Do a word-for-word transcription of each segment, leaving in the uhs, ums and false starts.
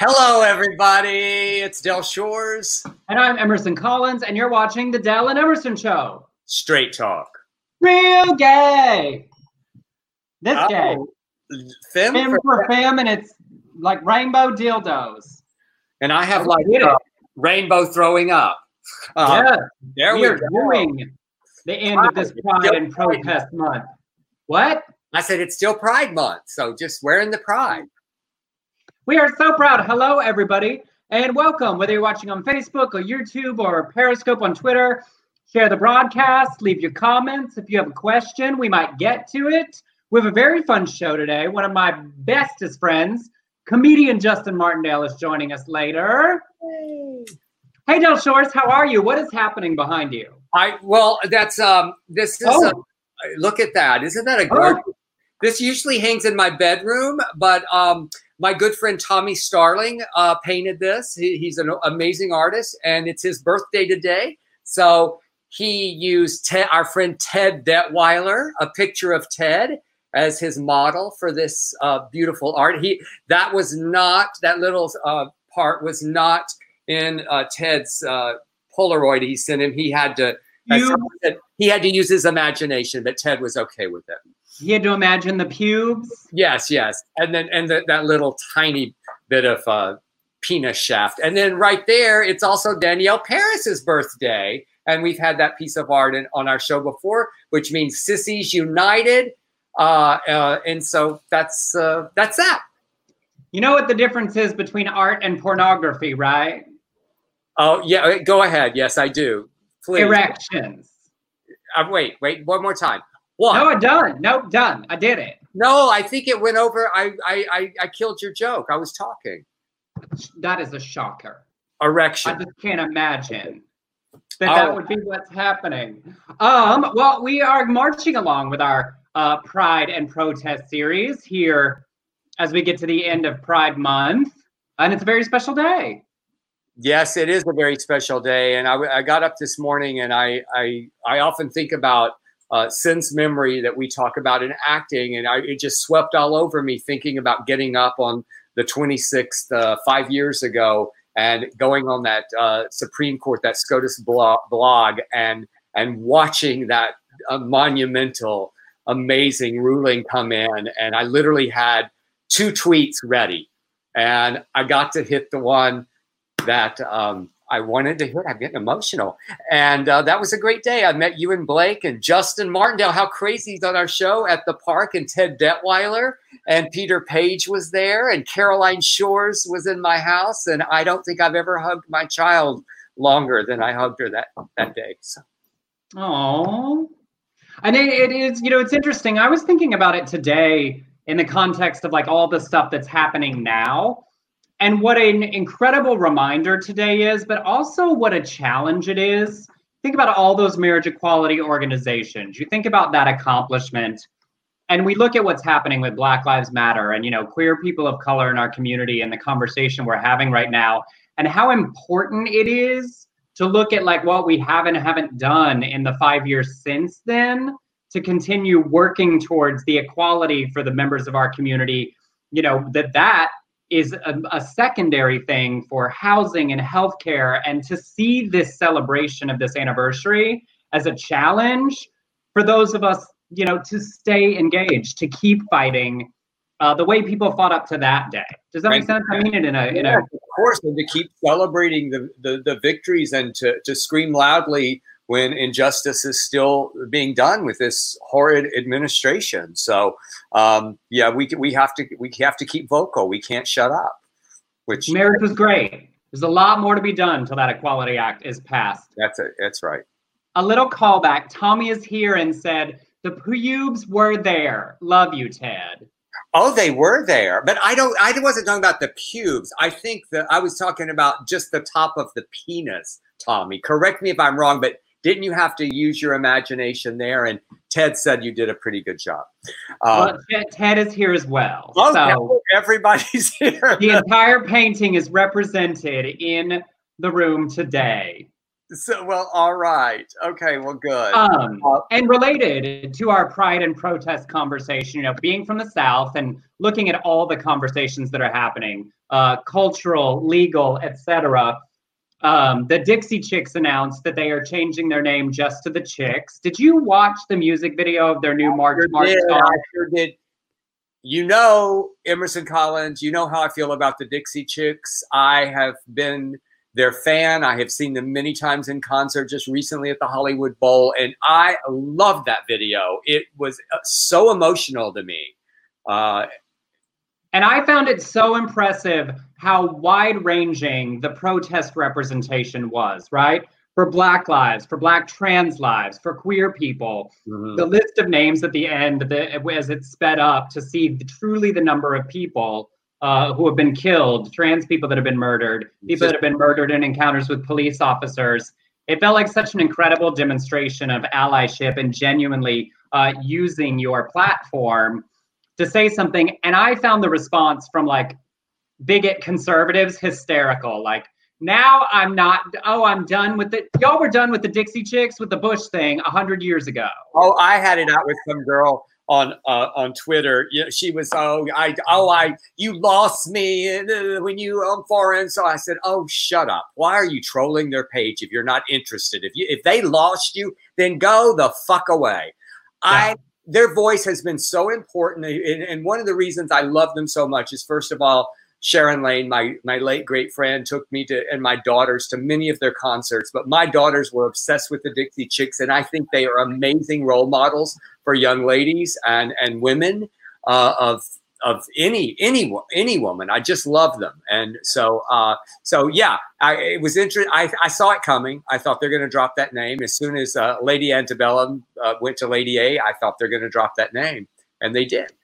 Hello, everybody. It's Del Shores. And I'm Emerson Collins, and you're watching The Del and Emerson Show. Straight talk. Real gay. This oh, gay. Femme, Femme for, for femme, and it's like rainbow dildos. And I have I like uh, rainbow throwing up. Uh, yeah. There we, we are go. doing the end Pride. of this Pride and Protest Pride. Month. What? I said it's still Pride Month, so just wearing the pride. We are so proud. Hello, everybody, and welcome. Whether you're watching on Facebook or YouTube or Periscope on Twitter, share the broadcast, leave your comments. If you have a question, we might get to it. We have a very fun show today. One of my bestest friends, comedian Justin Martindale, is joining us later. Hey, hey Del Shores, how are you? What is happening behind you? I well, that's um, this is oh. a, look at that. Isn't that a gorgeous? Oh. This usually hangs in my bedroom, but um, my good friend Tommy Starling uh, painted this. He, he's an amazing artist, and it's his birthday today. So he used Ted, our friend Ted Detweiler, a picture of Ted, as his model for this uh, beautiful art. He that was not that little uh, part was not in uh, Ted's uh, Polaroid he sent him. He had to you, said, he had to use his imagination, but Ted was okay with it. He had to imagine the pubes. Yes, yes, and then and the, that little tiny bit of uh, penis shaft, and then right there, it's also Danielle Paris's birthday, and we've had that piece of art in, on our show before, which means Sissies United, uh, uh, and so that's uh, that's that. You know what the difference is between art and pornography, right? Oh yeah, go ahead. Yes, I do. Please. Erections. Uh, wait, wait, one more time. One. No, I'm done. Nope, done. I did it. No, I think it went over. I, I, I, I killed your joke. I was talking. That is a shocker. Erection. I just can't imagine that oh. that would be what's happening. Um. Well, we are marching along with our uh, Pride and Protest series here as we get to the end of Pride Month, and it's a very special day. Yes, it is a very special day, and I, I got up this morning, and I, I, I often think about. Uh, sense memory that we talk about in acting, and I, it just swept all over me thinking about getting up on the twenty-sixth, uh, five years ago, and going on that uh, Supreme Court, that SCOTUS blog, blog and and watching that uh, monumental, amazing ruling come in, and I literally had two tweets ready, and I got to hit the one that um, I wanted to hit. I'm getting emotional. And uh, that was a great day. I met you and Blake and Justin Martindale. How crazy he's on our show at the park, and Ted Detweiler and Peter Page was there, and Caroline Shores was in my house. And I don't think I've ever hugged my child longer than I hugged her that, that day. So. Aww. And it, it is, you know, it's interesting. I was thinking about it today in the context of like all the stuff that's happening now. And what an incredible reminder today is, but also what a challenge it is. Think about all those marriage equality organizations. You think about that accomplishment, and we look at what's happening with Black Lives Matter and, you know, queer people of color in our community and the conversation we're having right now, and how important it is to look at like what we have and haven't done in the five years since then to continue working towards the equality for the members of our community, you know, that that is a, a secondary thing for housing and healthcare, and to see this celebration of this anniversary as a challenge for those of us, you know, to stay engaged, to keep fighting uh, the way people fought up to that day. Does that make sense? I mean it in a, in yeah, a of course, and to keep celebrating the, the, the victories, and to, to scream loudly when injustice is still being done with this horrid administration. So, um, yeah, we we have to we have to keep vocal. We can't shut up. Which marriage was great. There's a lot more to be done until that Equality Act is passed. That's it. That's right. A little callback. Tommy is here and said the pubes were there. Love you, Ted. Oh, they were there, but I don't. I wasn't talking about the pubes. I think that I was talking about just the top of the penis. Tommy, correct me if I'm wrong, but didn't you have to use your imagination there? And Ted said you did a pretty good job. Um, well, Ted is here as well. Oh, so everybody's here. The entire painting is represented in the room today. So, well, all right. Okay, well, good. Um, Uh, and related to our pride and protest conversation, you know, being from the South and looking at all the conversations that are happening, uh, cultural, legal, et cetera. Um, the Dixie Chicks announced that they are changing their name just to the Chicks. Did you watch the music video of their new March sure March did, song? I sure did. You know, Emerson Collins, you know how I feel about the Dixie Chicks. I have been their fan. I have seen them many times in concert, just recently at the Hollywood Bowl, and I loved that video. It was so emotional to me. Uh, And I found it so impressive how wide-ranging the protest representation was, right? For Black lives, for Black trans lives, for queer people. Mm-hmm. The list of names at the end, the, as it sped up to see the, truly the number of people uh, who have been killed, trans people that have been murdered, people that have been murdered in encounters with police officers. It felt like such an incredible demonstration of allyship and genuinely uh, using your platform to say something. And I found the response from like bigot conservatives hysterical. Like, now I'm not, oh, I'm done with it. Y'all were done with the Dixie Chicks with the Bush thing a hundred years ago. Oh, I had it out with some girl on uh, on Twitter. Yeah, she was, oh, I, oh, I, you lost me when you on foreign. So I said, oh, shut up. Why are you trolling their page if you're not interested? If you, if they lost you, then go the fuck away. Yeah. I, their voice has been so important. And, and one of the reasons I love them so much is, first of all, Sharon Lane, my, my late great friend, took me to, and my daughters to many of their concerts. But my daughters were obsessed with the Dixie Chicks, and I think they are amazing role models for young ladies and, and women uh, of of any any any woman. I just love them, and so uh, so yeah, I, it was interesting. I, I saw it coming. I thought they're going to drop that name as soon as uh, Lady Antebellum uh, went to Lady A. I thought they're going to drop that name, and they did.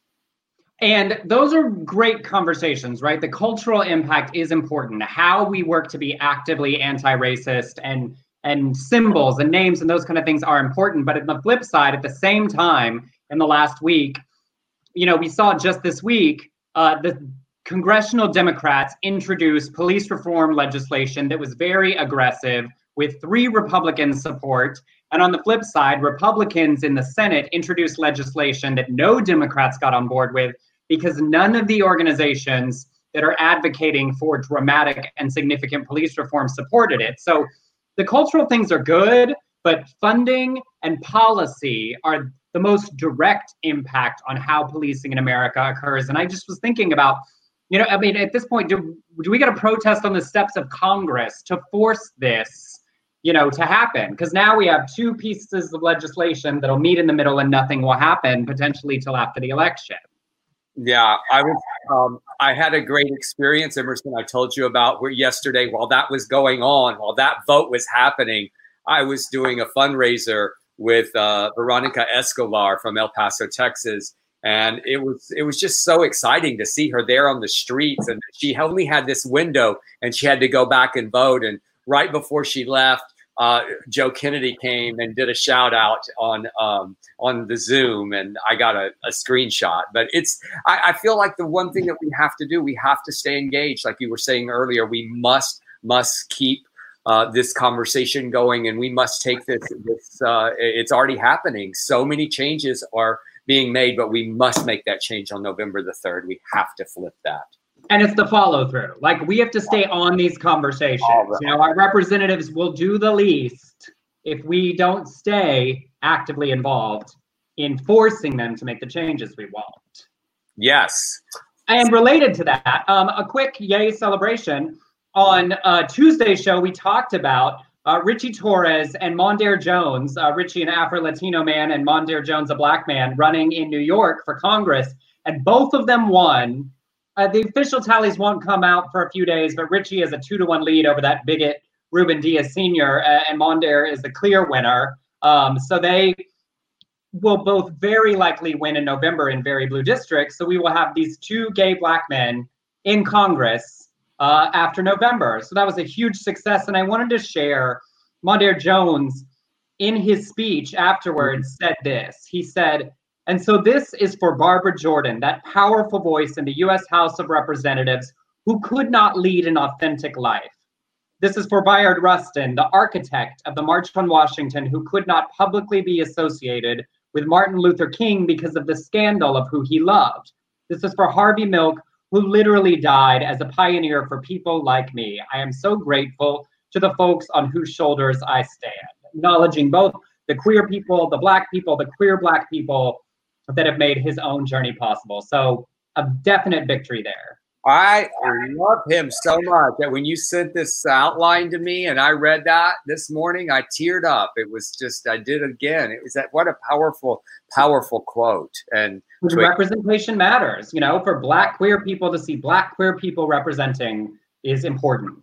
And those are great conversations, right? The cultural impact is important. How we work to be actively anti-racist and and symbols and names and those kind of things are important. But on the flip side, at the same time, in the last week, you know, we saw just this week, uh, the congressional Democrats introduced police reform legislation that was very aggressive with three Republican support. And on the flip side, Republicans in the Senate introduced legislation that no Democrats got on board with, because none of the organizations that are advocating for dramatic and significant police reform supported it. So the cultural things are good, but funding and policy are the most direct impact on how policing in America occurs. And I just was thinking about, you know, I mean, at this point, do, do we get a protest on the steps of Congress to force this, you know, to happen? Because now we have two pieces of legislation that'll meet in the middle and nothing will happen potentially till after the election. Yeah, I was. Um, I had a great experience, Emerson. I told you about where yesterday, while that was going on, while that vote was happening, I was doing a fundraiser with uh, Veronica Escobar from El Paso, Texas, and it was it was just so exciting to see her there on the streets. And she only had this window, and she had to go back and vote. And right before she left, Uh, Joe Kennedy came and did a shout out on um, on the Zoom, and I got a, a screenshot. But it's I, I feel like the one thing that we have to do, we have to stay engaged. Like you were saying earlier, we must must keep uh, this conversation going, and we must take this. this uh, it's already happening. So many changes are being made, but we must make that change on November the third. We have to flip that. And it's the follow through. Like, we have to stay on these conversations. You know, our representatives will do the least if we don't stay actively involved in forcing them to make the changes we want. Yes. And related to that, um, a quick yay celebration. On uh, Tuesday's show, we talked about uh, Richie Torres and Mondaire Jones, uh, Richie, an Afro-Latino man, and Mondaire Jones, a Black man, running in New York for Congress. And both of them won. Uh, the official tallies won't come out for a few days, but Richie is a two to one lead over that bigot Ruben Diaz Senior, uh, and Mondaire is the clear winner. Um, so they will both very likely win in November in very blue districts. So we will have these two gay Black men in Congress uh, after November. So that was a huge success. And I wanted to share, Mondaire Jones, in his speech afterwards, said this. He said, "And so this is for Barbara Jordan, that powerful voice in the U S House of Representatives who could not lead an authentic life. This is for Bayard Rustin, the architect of the March on Washington, who could not publicly be associated with Martin Luther King because of the scandal of who he loved. This is for Harvey Milk, who literally died as a pioneer for people like me. I am so grateful to the folks on whose shoulders I stand, acknowledging both the queer people, the Black people, the queer Black people that have made his own journey possible. So a definite victory there. I love him so much that when you sent this outline to me and I read that this morning, I teared up. It was just, I did again. It was that, what a powerful, powerful quote. And representation matters, you know, for Black queer people to see Black queer people representing is important.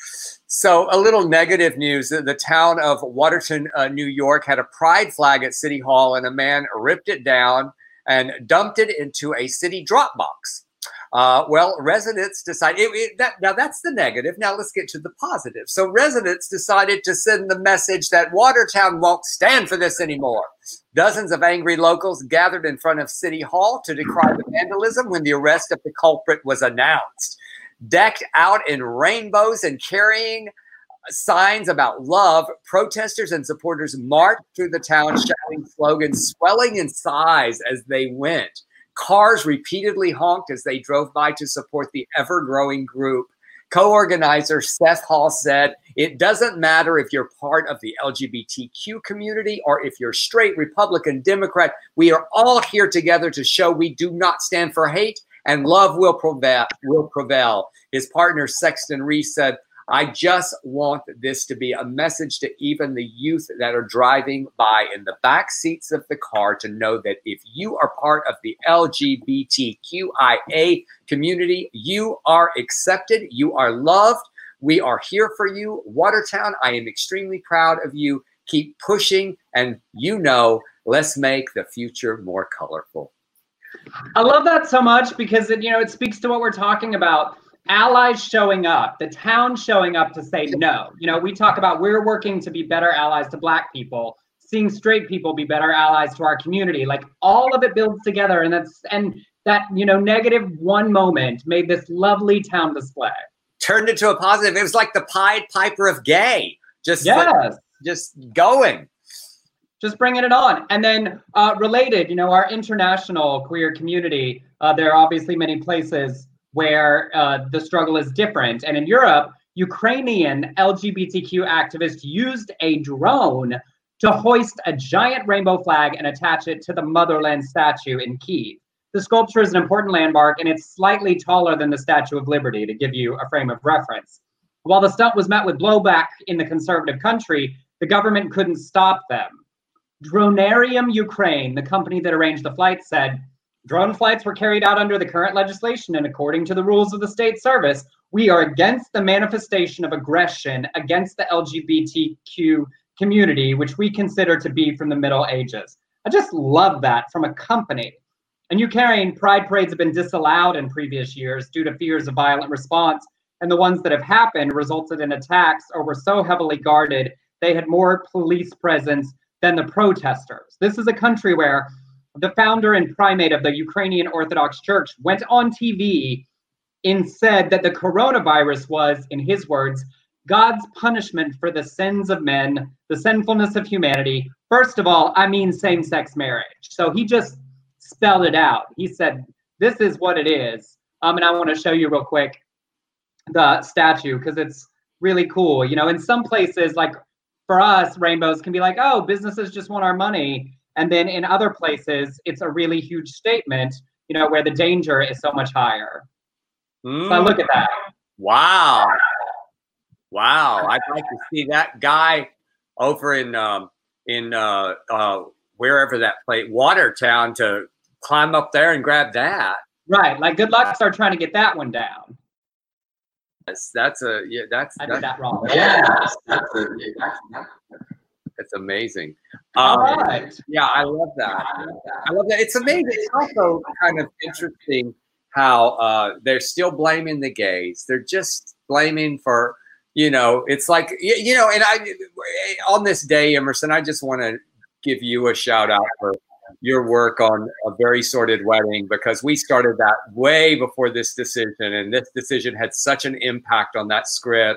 So a little negative news, the town of Watertown, uh, New York had a pride flag at City Hall and a man ripped it down and dumped it into a city drop box. Uh, well, residents decided, it, it, that, now that's the negative. Now let's get to the positive. So residents decided to send the message that Watertown won't stand for this anymore. Dozens of angry locals gathered in front of City Hall to decry the vandalism when the arrest of the culprit was announced. Decked out in rainbows and carrying signs about love, protesters and supporters marched through the town shouting slogans, swelling in size as they went. Cars repeatedly honked as they drove by to support the ever-growing group. Co-organizer Seth Hall said, "It doesn't matter if you're part of the L G B T Q community or if you're straight, Republican, Democrat. We are all here together to show we do not stand for hate and love will prevail." Will prevail. His partner Sexton Reese said, "I just want this to be a message to even the youth that are driving by in the back seats of the car to know that if you are part of the L G B T Q I A community, you are accepted, you are loved, we are here for you. Watertown, I am extremely proud of you. Keep pushing, and you know, let's make the future more colorful." I love that so much because it, you know, it speaks to what we're talking about. Allies showing up, the town showing up to say no. You know, we talk about we're working to be better allies to Black people, seeing straight people be better allies to our community. Like all of it builds together, and that's and that, you know, negative one moment made this lovely town display. Turned into a positive. It was like the Pied Piper of gay. Just yes. like, just going. Just bringing it on. And then uh, related, you know, our international queer community, uh, there are obviously many places where uh, the struggle is different. And in Europe, Ukrainian L G B T Q activists used a drone to hoist a giant rainbow flag and attach it to the Motherland statue in Kyiv. The sculpture is an important landmark, and it's slightly taller than the Statue of Liberty, to give you a frame of reference. While the stunt was met with blowback in the conservative country, the government couldn't stop them. Dronarium Ukraine, the company that arranged the flight, said, "Drone flights were carried out under the current legislation and according to the rules of the state service. We are against the manifestation of aggression against the L G B T Q community, which we consider to be from the Middle Ages." I just love that from a company. And Ukraine, pride parades have been disallowed in previous years due to fears of violent response, and the ones that have happened resulted in attacks or were so heavily guarded they had more police presence than the protesters. This is a country where the founder and primate of the Ukrainian Orthodox Church went on T V and said that the coronavirus was, in his words, God's punishment for the sins of men, the sinfulness of humanity. First of all, I mean same-sex marriage. So he just spelled it out. He said, this is what it is. Um, and I want to show you real quick the statue because it's really cool. You know, in some places, like for us, rainbows can be like, oh, businesses just want our money. And then in other places, it's a really huge statement, you know, where the danger is so much higher. Mm. So look at that. Wow. Wow. I'd like to see that guy over in um, in uh, uh, wherever that place, Watertown, to climb up there and grab that. Right. Like, good luck start trying to get that one down. Yes, that's a, yeah, that's. I that's, did that wrong. Yes, that's a, it's amazing. Um, All right. Yeah, I love that. I love that. It's amazing. It's also kind of interesting how uh, they're still blaming the gays. They're just blaming for, you know, it's like, you, you know, and I, on this day, Emerson, I just want to give you a shout out for your work on A Very Sordid Wedding, because we started that way before this decision, and this decision had such an impact on that script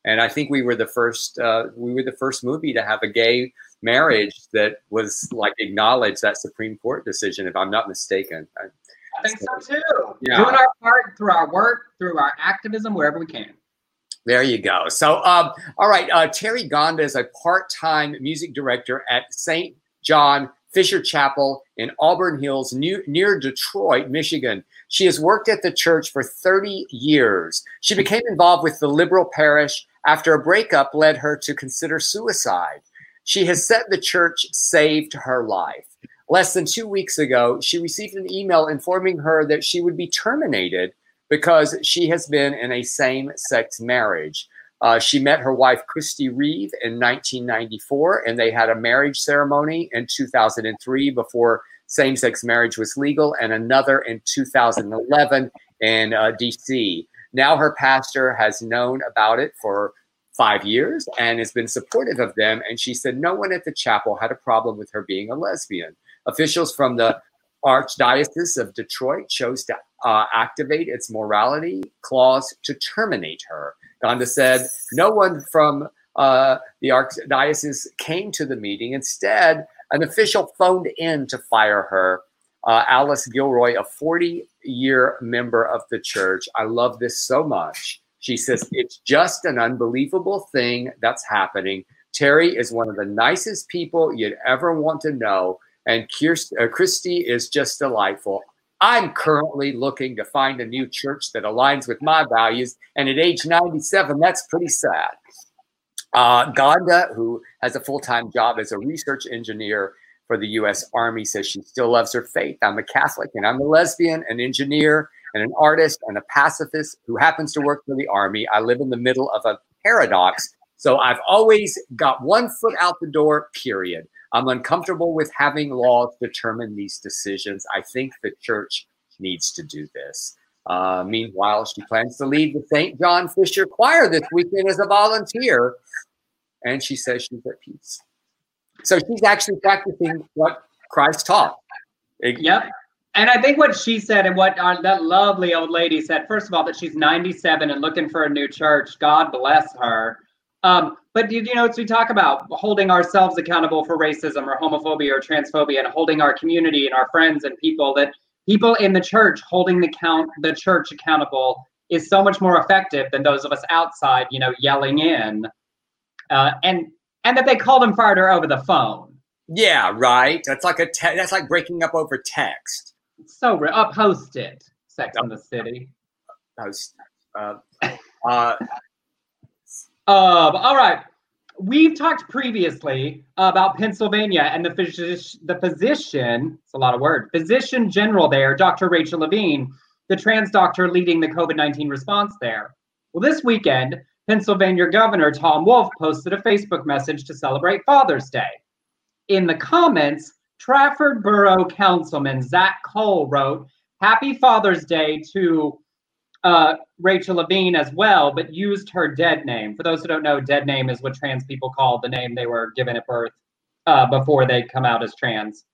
And I think we were the first, uh, we were the first movie to have a gay marriage that was like acknowledged, that Supreme Court decision, if I'm not mistaken. I, I think so, so too. Yeah. Doing our part through our work, through our activism, wherever we can. There you go. So, um, all right, uh, Terry Gonda is a part-time music director at Saint John Fisher Chapel in Auburn Hills, new, near Detroit, Michigan. She has worked at the church for thirty years. She became involved with the liberal parish after a breakup led her to consider suicide. She has said the church saved her life. Less than two weeks ago, she received an email informing her that she would be terminated because she has been in a same-sex marriage. Uh, she met her wife, Christy Reeve, in nineteen ninety-four, and they had a marriage ceremony in two thousand three before same-sex marriage was legal, and another in two thousand eleven in uh, D C. Now her pastor has known about it for five years and has been supportive of them, and she said no one at the chapel had a problem with her being a lesbian. Officials from the Archdiocese of Detroit chose to uh, activate its morality clause to terminate her. Gonda said no one from uh, the Archdiocese came to the meeting. Instead, an official phoned in to fire her. Uh, Alice Gilroy, a forty-year member of the church. I love this so much. She says, it's just an unbelievable thing that's happening. Terry is one of the nicest people you'd ever want to know. And Kirst- uh, Christy is just delightful. I'm currently looking to find a new church that aligns with my values. And at age ninety-seven, that's pretty sad. Uh, Gonda, who has a full-time job as a research engineer for the U S Army, says she still loves her faith. I'm a Catholic and I'm a lesbian, an engineer and an artist and a pacifist who happens to work for the Army. I live in the middle of a paradox. So I've always got one foot out the door, period. I'm uncomfortable with having laws determine these decisions. I think the church needs to do this. Uh, meanwhile, she plans to lead the Saint John Fisher Choir this weekend as a volunteer. And she says she's at peace. So she's actually practicing what Christ taught. It, yep. And I think what she said and what our, that lovely old lady said, first of all, that she's ninety-seven and looking for a new church. God bless her. Um, but, you know, as we talk about holding ourselves accountable for racism or homophobia or transphobia and holding our community and our friends and people, that people in the church holding the count the church accountable is so much more effective than those of us outside, you know, yelling in. Uh, and and that they called him fired her over the phone. Yeah, right. That's like a te- that's like breaking up over text. So re- uh, post it. Sex in the City. Post. Uh, uh, Um, all right. We've talked previously about Pennsylvania and the, phys- the physician, it's a lot of words, physician general there, Doctor Rachel Levine, the trans doctor leading the COVID nineteen response there. Well, this weekend, Pennsylvania Governor Tom Wolf posted a Facebook message to celebrate Father's Day. In the comments, Trafford Borough Councilman Zach Cole wrote, "Happy Father's Day to Uh, Rachel Levine as well, but used her dead name." For those who don't know, dead name is what trans people call the name they were given at birth uh, before they come out as trans.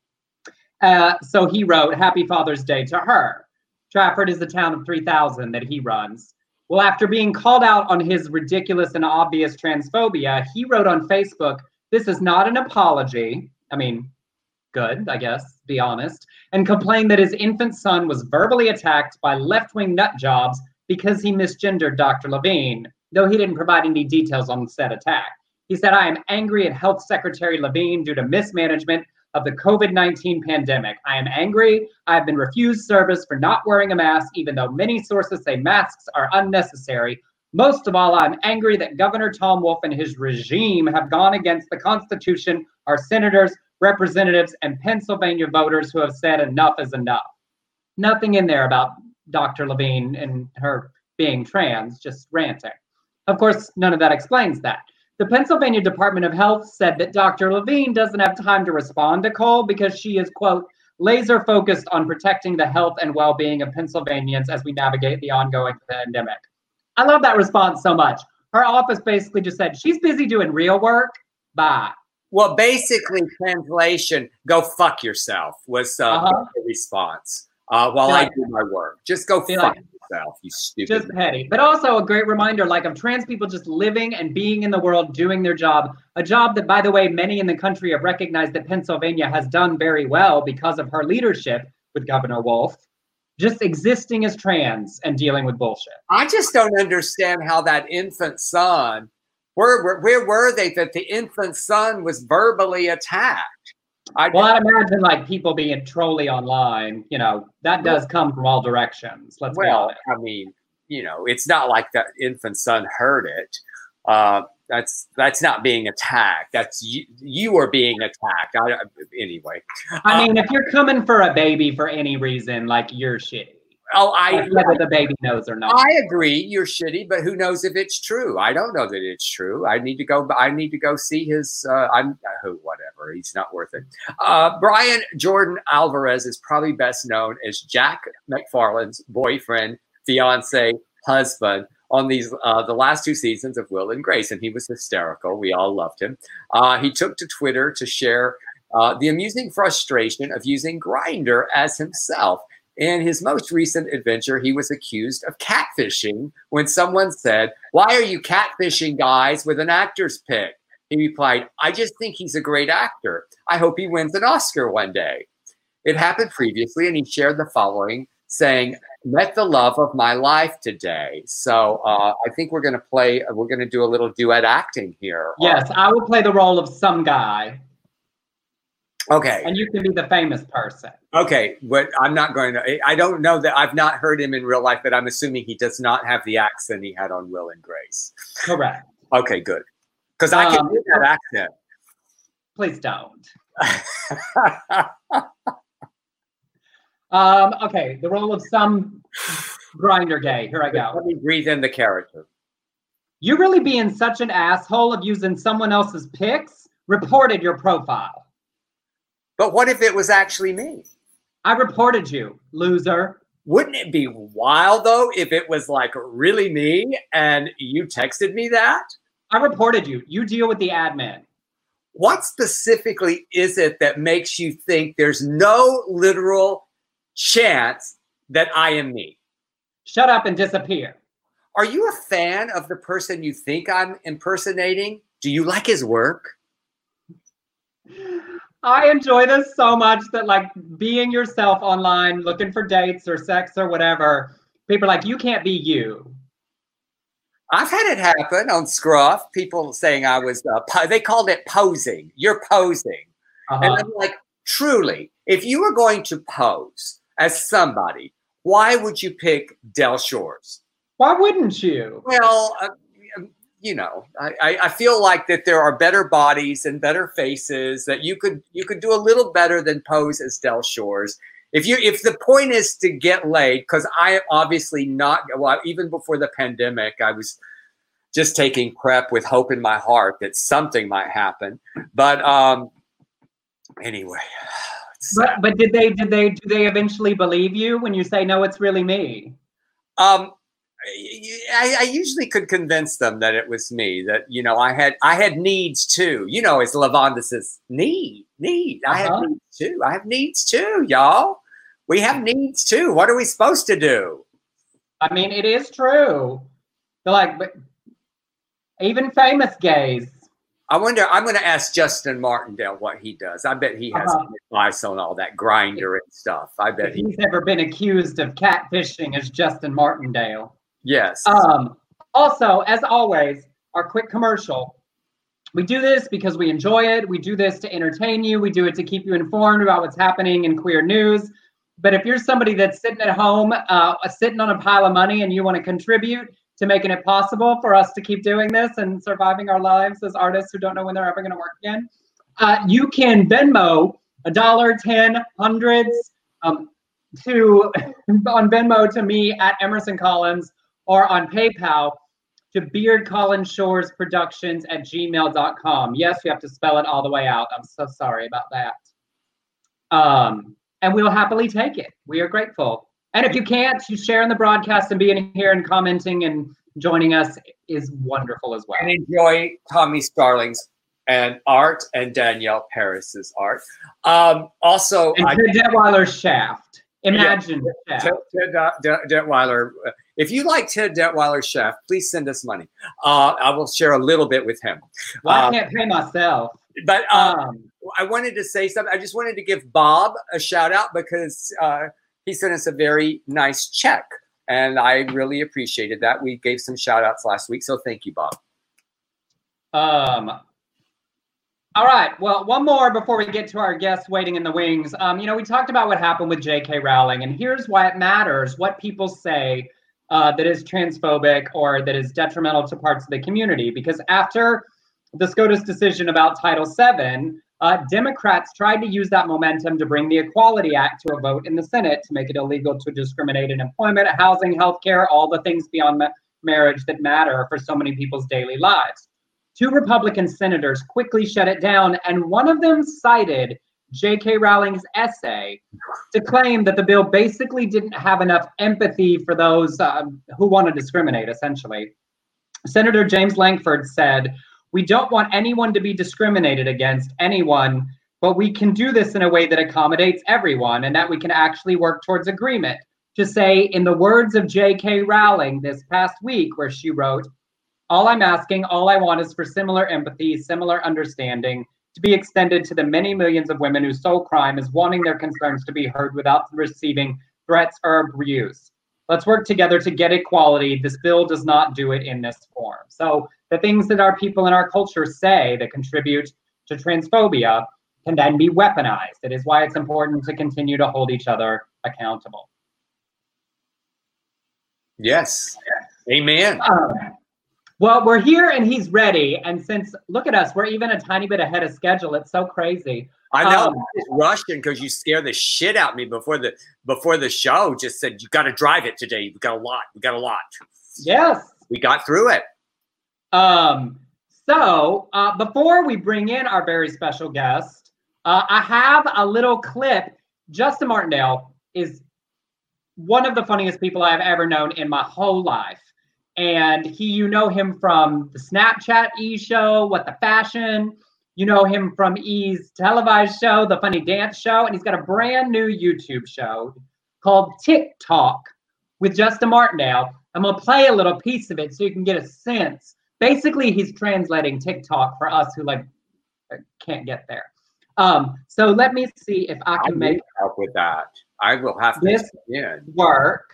Uh, so he wrote, "Happy Father's Day to her." Trafford is the town of three thousand that he runs. Well, after being called out on his ridiculous and obvious transphobia, he wrote on Facebook, "This is not an apology." I mean, good, I guess, be honest, and complained that his infant son was verbally attacked by left-wing nut jobs because he misgendered Doctor Levine, though he didn't provide any details on said attack. He said, "I am angry at Health Secretary Levine due to mismanagement of the COVID nineteen pandemic. I am angry. I have been refused service for not wearing a mask, even though many sources say masks are unnecessary. Most of all, I'm angry that Governor Tom Wolf and his regime have gone against the Constitution, our senators, representatives, and Pennsylvania voters who have said enough is enough." Nothing in there about Doctor Levine and her being trans, just ranting. Of course, none of that explains that. The Pennsylvania Department of Health said that Doctor Levine doesn't have time to respond to Cole because she is, quote, laser focused on protecting the health and well-being of Pennsylvanians as we navigate the ongoing pandemic. I love that response so much. Her office basically just said, she's busy doing real work. Bye. Well, basically, translation, go fuck yourself was uh, uh-huh. the response. uh, while like, I do my work. Just go fuck like, yourself, you stupid. Just petty. But also a great reminder, like, of trans people just living and being in the world, doing their job. A job that, by the way, many in the country have recognized that Pennsylvania has done very well because of her leadership with Governor Wolf. Just existing as trans and dealing with bullshit. I just don't understand how that infant son, where, where, where were they that the infant son was verbally attacked? I well, I imagine like people being trolly online, you know, that does come from all directions. Let's well, be honest. I mean, you know, it's not like that infant son heard it. Uh, that's that's not being attacked. That's you. You are being attacked. I, anyway. I um, mean, if you're coming for a baby for any reason, like you're shitty. Oh, I like whether the baby knows or not. I agree. You're shitty, but who knows if it's true? I don't know that it's true. I need to go. I need to go see his. Uh, I'm who, whatever. He's not worth it. Uh, Brian Jordan Alvarez is probably best known as Jack McFarland's boyfriend, fiance, husband on these uh, the last two seasons of Will and Grace, and he was hysterical. We all loved him. Uh, he took to Twitter to share uh, the amusing frustration of using Grindr as himself. In his most recent adventure, he was accused of catfishing when someone said, "Why are you catfishing guys with an actor's pic?" He replied, "I just think he's a great actor. I hope he wins an Oscar one day." It happened previously, and he shared the following, saying, "Met the love of my life today." So uh, I think we're going to play, we're going to do a little duet acting here. Yes, I will play the role of some guy. Okay. And you can be the famous person. Okay, but I'm not going to, I don't know that, I've not heard him in real life, but I'm assuming he does not have the accent he had on Will and Grace. Correct. Okay, good. Because I can Um, do that accent. Please don't. um, okay, the role of some Grindr gay. Here I go. Let me breathe in the character. You really being such an asshole of using someone else's pics? Reported your profile. But what if it was actually me? I reported you, loser. Wouldn't it be wild, though, if it was like really me and you texted me that? I reported you. You deal with the admin. What specifically is it that makes you think there's no literal chance that I am me? Shut up and disappear. Are you a fan of the person you think I'm impersonating? Do you like his work? I enjoy this so much that, like, being yourself online, looking for dates or sex or whatever, people are like, you can't be you. I've had it happen on Scruff. People saying I was, uh, po- they called it posing. You're posing. Uh-huh. And I'm like, truly, if you were going to pose as somebody, why would you pick Del Shores? Why wouldn't you? Well, uh, you know, I, I feel like that there are better bodies and better faces that you could you could do a little better than pose as Del Shores. If you if the point is to get laid, because I am obviously not, well, even before the pandemic, I was just taking PrEP with hope in my heart that something might happen. But um, anyway. But but did they did they do they eventually believe you when you say no, it's really me? Um. I, I usually could convince them that it was me, that, you know, I had I had needs too. You know, as Lavonda says, need, need. I Uh-huh. have needs too. I have needs too, y'all. We have needs too. What are we supposed to do? I mean, it is true. They're like, but even famous gays. I wonder, I'm going to ask Justin Martindale what he does. I bet he has Uh-huh. some advice on all that Grindr and stuff. I bet If he, he's ever been accused of catfishing as Justin Martindale. yes. Um, also, as always, our quick commercial. We do this because we enjoy it. We do this to entertain you. We do it to keep you informed about what's happening in queer news. But if you're somebody that's sitting at home, uh, sitting on a pile of money and you want to contribute to making it possible for us to keep doing this and surviving our lives as artists who don't know when they're ever going to work again, uh, you can Venmo a dollar, ten, hundreds um, to on Venmo to me at Emerson Collins, or on PayPal to Beard Collins Shores Productions at gmail dot com. Yes, we have to spell it all the way out. I'm so sorry about that. Um, and we'll happily take it. We are grateful. And if you can't, you sharing the broadcast and being here and commenting and joining us is wonderful as well. And enjoy Tommy Starling's and art and Danielle Paris's art. Um, also, And I, Ted Detweiler's Shaft. Imagine yeah. Chef. Ted, Ted Detweiler. If you like Ted Detweiler, Chef, please send us money. Uh, I will share a little bit with him. Well, uh, I can't pay myself. But um, Um, I wanted to say something. I just wanted to give Bob a shout out because uh, he sent us a very nice check. And I really appreciated that. We gave some shout outs last week. So thank you, Bob. Um, all right. Well, one more before we get to our guests waiting in the wings. Um, you know, we talked about what happened with J K Rowling, and here's why it matters what people say uh, that is transphobic or that is detrimental to parts of the community. Because after the SCOTUS decision about Title seven, uh, Democrats tried to use that momentum to bring the Equality Act to a vote in the Senate to make it illegal to discriminate in employment, housing, healthcare, all the things beyond ma- marriage that matter for so many people's daily lives. Two Republican senators quickly shut it down, and one of them cited J K Rowling's essay to claim that the bill basically didn't have enough empathy for those uh, who want to discriminate, essentially. Senator James Lankford said, "We don't want anyone to be discriminated against anyone, but we can do this in a way that accommodates everyone and that we can actually work towards agreement." To say, in the words of J K Rowling this past week, where she wrote, "All I'm asking, all I want is for similar empathy, similar understanding to be extended to the many millions of women whose sole crime is wanting their concerns to be heard without receiving threats or abuse. Let's work together to get equality. This bill does not do it in this form." So the things that our people in our culture say that contribute to transphobia can then be weaponized. It is why it's important to continue to hold each other accountable. Yes. Amen. Um, Well, we're here and he's ready. And since, look at us, we're even a tiny bit ahead of schedule. It's so crazy. I know. Um, It's rushing because you scared the shit out of me before the before the show. Just said, you got to drive it today. We got a lot. We got a lot. Yes. We got through it. Um, so uh, before we bring in our very special guest, uh, I have a little clip. Justin Martindale is one of the funniest people I've ever known in my whole life. And he, you know him from the Snapchat E! Show, What the Fashion. You know him from E's televised show, The Funny Dance Show. And he's got a brand new YouTube show called TikTok with Justin Martindale. I'm going to play a little piece of it so you can get a sense. Basically, he's translating TikTok for us who like can't get there. Um, so let me see if I can I make help with that. I will have to this yeah. work.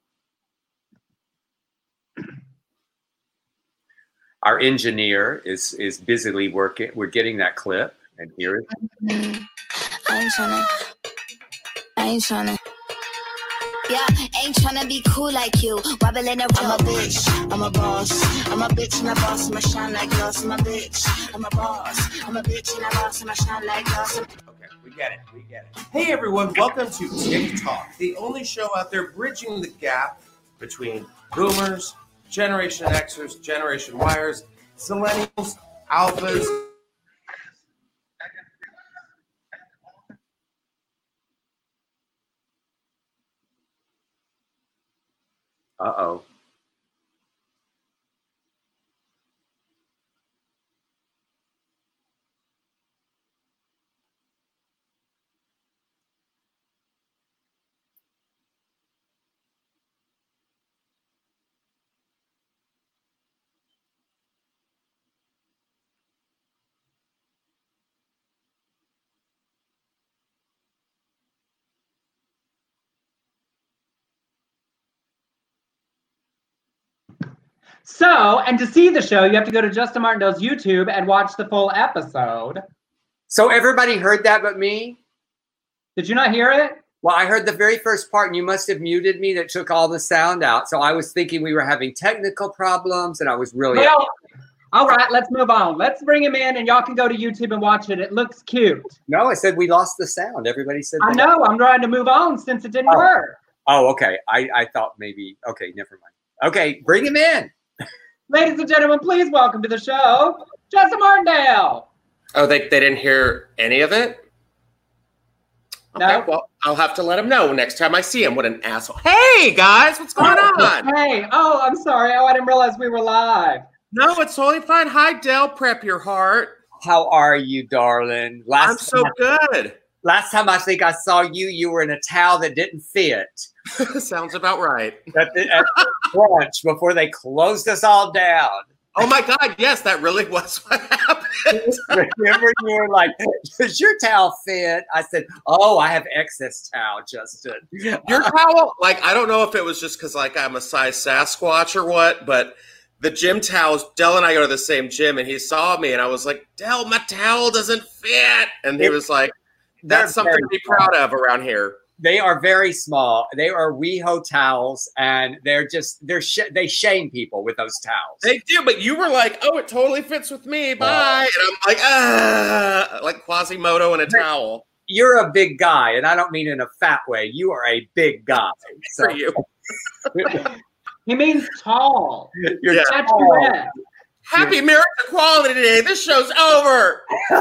Our engineer is is busily working. We're getting that clip, and here it is. I ain't tryna. I ain't tryna. Yeah, ain't tryna be cool like you. Wobbling around. I'm a bitch. I'm a boss. I'm a bitch and a boss. I'ma shine like glass. I'm a bitch. I'm a boss. I'm a bitch and a boss. I'ma shine like glass. Okay, we get it. We get it. Hey everyone, welcome to TikTok, the only show out there bridging the gap between boomers, Generation Xers, Generation Yers, Millennials, Alphas. Uh-oh. So, and to see the show, you have to go to Justin Martindale's YouTube and watch the full episode. So everybody heard that but me? Did you not hear it? Well, I heard the very first part, and you must have muted me. That took all the sound out. So I was thinking we were having technical problems, and I was really... Well, all right, let's move on. Let's bring him in, and y'all can go to YouTube and watch it. It looks cute. No, I said we lost the sound. Everybody said that. I know. I'm trying to move on since it didn't Oh. work. Oh, okay. I, I thought maybe... Okay, never mind. Okay, bring him in. Ladies and gentlemen, please welcome to the show, Justin Martindale. Oh, they, they didn't hear any of it? Okay, No. well, I'll have to let him know next time I see him. What an asshole. Hey, guys, what's going on? Hey, oh, I'm sorry. Oh, I didn't realize we were live. No, it's totally fine. Hi, Dell. Prep your heart. How are you, darling? Last I'm so time, good. last time I think I saw you, you were in a towel that didn't fit. Sounds about right. At the, at the brunch before they closed us all down. Oh my God, yes, that really was what happened. Remember, you were like, does your towel fit? I said, oh, I have excess towel, Justin. Your towel, like, I don't know if it was just because, like, I'm a size Sasquatch or what, but the gym towels, Del and I go to the same gym, and he saw me, and I was like, Del, my towel doesn't fit. And he was like, that's something to be proud of around here. They are very small. They are WeHo towels, and they're just they're sh- they shame people with those towels. They do, but you were like, "Oh, it totally fits with me." Bye, uh, and I'm like, "Ah," like Quasimodo in a towel. You're a big guy, and I don't mean in a fat way. You are a big guy. So. For you, he means tall. You're yeah. tall. Happy Marriage Equality Day. This show's over.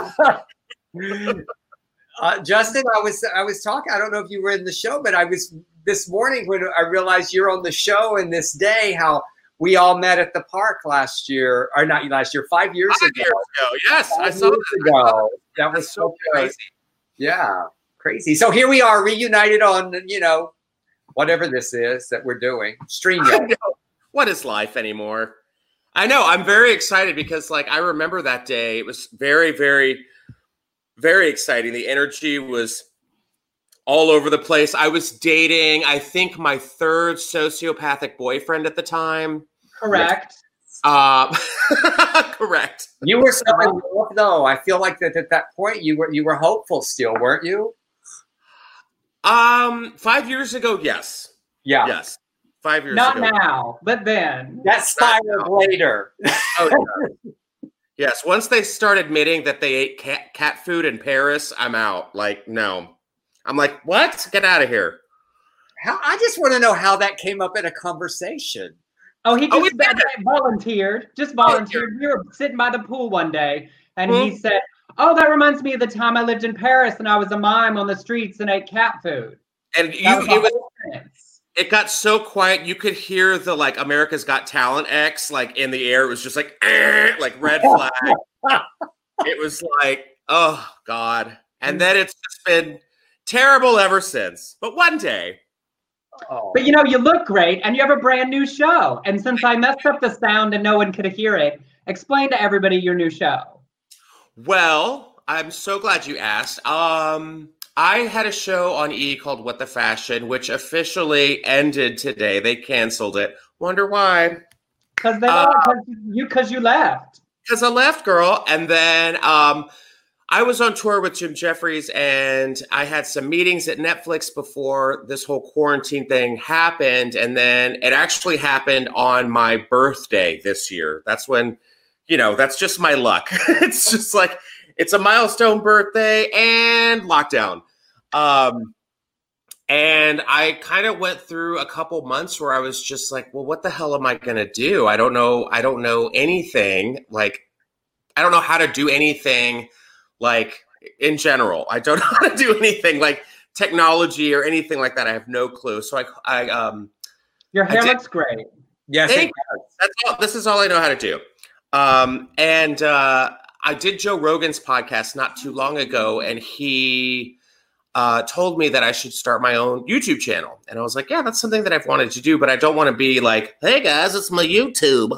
Uh, Justin, I was I was talking. I don't know if you were in the show, but I was this morning when I realized you're on the show and this day. How we all met at the park last year, or not last year, five years five ago. Years ago. Yes, five I saw years that. ago. That was so crazy. Yeah, crazy. So here we are, reunited on you know whatever this is that we're doing. StreamYard. What is life anymore? I know. I'm very excited because, like, I remember that day. It was very, very. Very exciting. The energy was all over the place. I was dating, I think, my third sociopathic boyfriend at the time. Correct. Uh, correct. You were so in love, though. I feel like that at that point you were you were hopeful still, weren't you? Um, five years ago, yes. Yeah. Yes. Five years Not ago. Not now, but then. That spiraled later. Oh, yeah. Yes, once they start admitting that they ate cat, cat food in Paris, I'm out. Like, no. I'm like, what? Get out of here. How, I just want to know how that came up in a conversation. Oh, he just Oh, we uh, volunteered. Just volunteered. We were sitting by the pool one day, and mm-hmm. he said, oh, that reminds me of the time I lived in Paris, and I was a mime on the streets and ate cat food. And you, was it was... It got so quiet, you could hear the, like, America's Got Talent X, like, in the air. It was just like, eh, like, red flag. It was like, oh, God. And then it's just been terrible ever since. But one day. Oh. But, you know, you look great, and you have a brand new show. And since I messed up the sound and no one could hear it, explain to everybody your new show. Well, I'm so glad you asked. Um... I had a show on E! called What the Fashion, which officially ended today. They canceled it. Wonder why? Because they uh, you because you left. Because I left, girl. And then um, I was on tour with Jim Jeffries, and I had some meetings at Netflix before this whole quarantine thing happened. And then it actually happened on my birthday this year. That's when, you know, that's just my luck. It's just like, it's a milestone birthday and lockdown. Um, and I kind of went through a couple months where I was just like, well, what the hell am I going to do? I don't know. I don't know anything. Like, I don't know how to do anything, like, in general. I don't know how to do anything like technology or anything like that. I have no clue. So I, I um, your hair looks great. Yes. Thank you. That's all, this is all I know how to do. Um, and, uh, I did Joe Rogan's podcast not too long ago, and he uh, told me that I should start my own YouTube channel. And I was like, yeah, that's something that I've wanted to do, but I don't want to be like, hey, guys, it's my YouTube.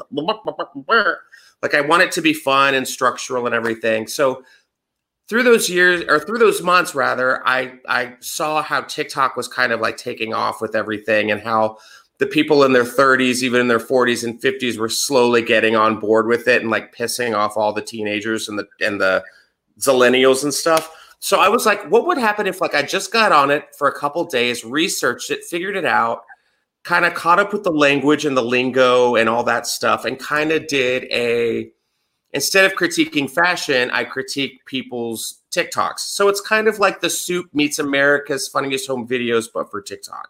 Like, I want it to be fun and structural and everything. So through those years, or through those months, rather, I, I saw how TikTok was kind of like taking off with everything, and how the people in their thirties, even in their forties and fifties, were slowly getting on board with it and like pissing off all the teenagers and the and the zillennials and stuff. So I was like, what would happen if like I just got on it for a couple days, researched it, figured it out, kind of caught up with the language and the lingo and all that stuff, and kind of did a, instead of critiquing fashion, I critique people's TikToks. So it's kind of like The Soup meets America's Funniest Home Videos, but for TikTok.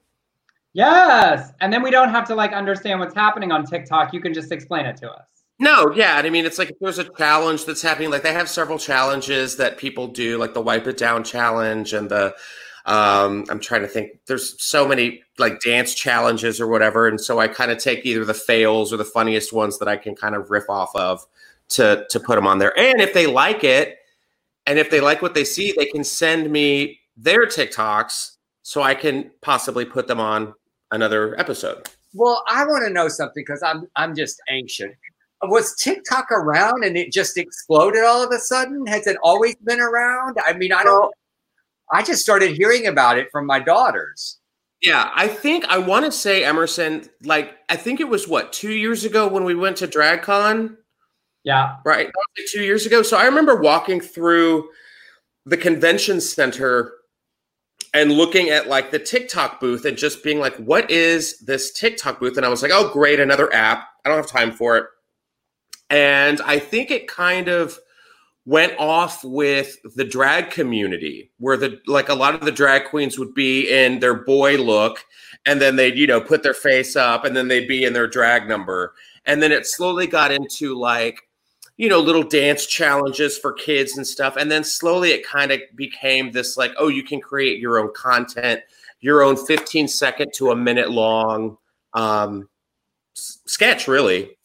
Yes. And then we don't have to like understand what's happening on TikTok. You can just explain it to us. No, yeah. And I mean, it's like if there's a challenge that's happening, like they have several challenges that people do, like the Wipe It Down challenge and the, um, I'm trying to think, there's so many like dance challenges or whatever. And so I kind of take either the fails or the funniest ones that I can kind of riff off of to, to put them on there. And if they like it, And if they like what they see, they can send me their TikToks so I can possibly put them on another episode. Well, I want to know something because I'm I'm just anxious. Was TikTok around and it just exploded all of a sudden? Has it always been around? I mean, I don't. I just started hearing about it from my daughters. Yeah, I think I want to say, Emerson, like, I think it was what, two years ago when we went to DragCon? Yeah. Right. That was like two years ago. So I remember walking through the convention center and looking at like the TikTok booth and just being like, what is this TikTok booth? And I was like, oh, great, another app. I don't have time for it. And I think it kind of went off with the drag community where the like a lot of the drag queens would be in their boy look and then they'd, you know, put their face up and then they'd be in their drag number. And then it slowly got into like, you know, little dance challenges for kids and stuff. And then slowly it kind of became this like, oh, you can create your own content, your own fifteen second to a minute long um, s- sketch, really.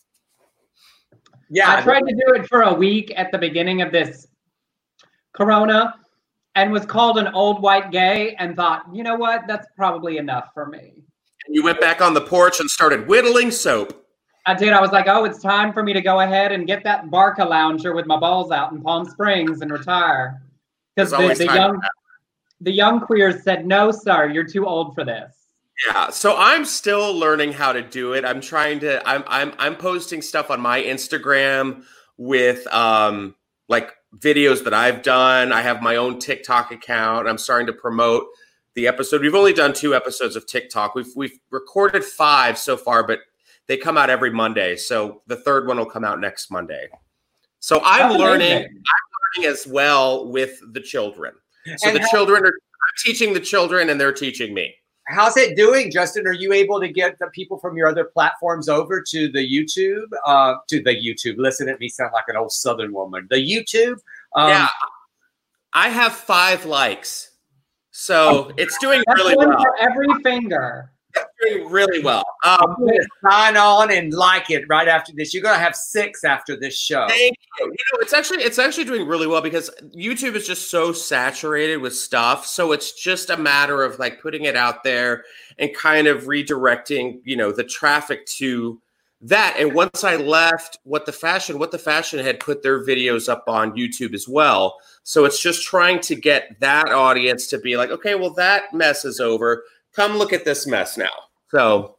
Yeah, I tried to do it for a week at the beginning of this Corona and was called an old white gay and thought, you know what, that's probably enough for me. And you went back on the porch and started whittling soap. I did. I was like, oh, it's time for me to go ahead and get that Barca lounger with my balls out in Palm Springs and retire. Because the, the young the young queers said, no, sir, you're too old for this. Yeah, so I'm still learning how to do it. I'm trying to. I'm I'm I'm posting stuff on my Instagram with um like videos that I've done. I have my own TikTok account. I'm starting to promote the episode. We've only done two episodes of TikTok. We've we've recorded five so far, but they come out every Monday. So the third one will come out next Monday. So I'm That's learning. amazing. I'm learning as well with the children. So And the how- children are I'm teaching the children, and they're teaching me. How's it doing, Justin? Are you able to get the people from your other platforms over to the YouTube? Uh, to the YouTube. Listen at me sound like an old Southern woman. The YouTube. Um, Yeah, I have five likes, so it's doing That's really one well. for every finger. It's doing really well. I'm Um, going to sign on and like it right after this. You're going to have six after this show. thank you. You know, it's actually it's actually doing really well because YouTube is just so saturated with stuff. So it's just a matter of like putting it out there and kind of redirecting, you know, the traffic to that. And once I left What the Fashion, What the Fashion had put their videos up on YouTube as well. So it's just trying to get that audience to be like, okay, well, that mess is over. Come look at this mess now. So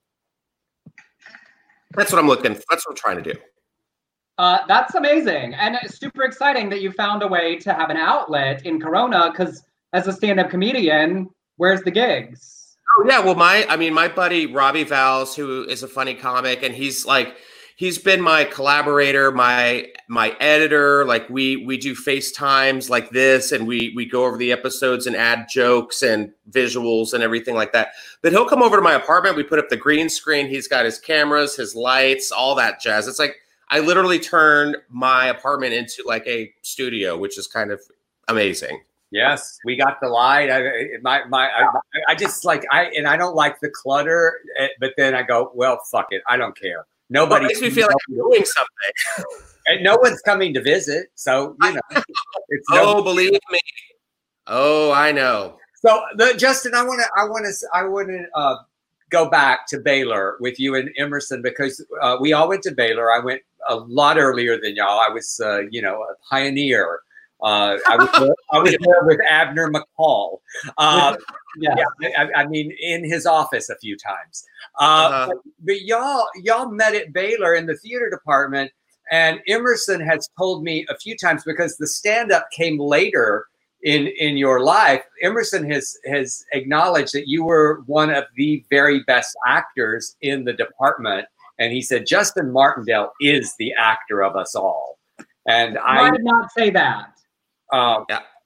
that's what I'm looking. That's what I'm trying to do. Uh, that's amazing. And it's super exciting that you found a way to have an outlet in Corona because as a stand-up comedian, where's the gigs? Oh yeah, well, my I mean, my buddy Robbie Valls, who is a funny comic, and he's like, he's been my collaborator, my my editor. Like we we do FaceTimes like this, and we we go over the episodes and add jokes and visuals and everything like that. But he'll come over to my apartment. We put up the green screen. He's got his cameras, his lights, all that jazz. It's like I literally turned my apartment into like a studio, which is kind of amazing. Yes, we got the light. I, my, my, I, I just like I and I don't like the clutter, eh, but then I go, well, fuck it, I don't care. Nobody Well, it makes me feel like I'm doing something. and no one's coming to visit, so you know. It's no, Oh, believe me. Oh, I know. so the, Justin, I want to, I want to, I want to uh, go back to Baylor with you and Emerson because uh, we all went to Baylor. I went a lot earlier than y'all. I was, uh, you know, a pioneer. Uh, I was there, I was there with Abner McCall. Uh, Yeah. yeah, I, I mean, in his office a few times. Uh, Uh-huh. but, but y'all, y'all met at Baylor in the theater department, and Emerson has told me a few times because the stand-up came later in in your life. Emerson has has acknowledged that you were one of the very best actors in the department, and he said Justin Martindale is the actor of us all. And I I, did not say that. um,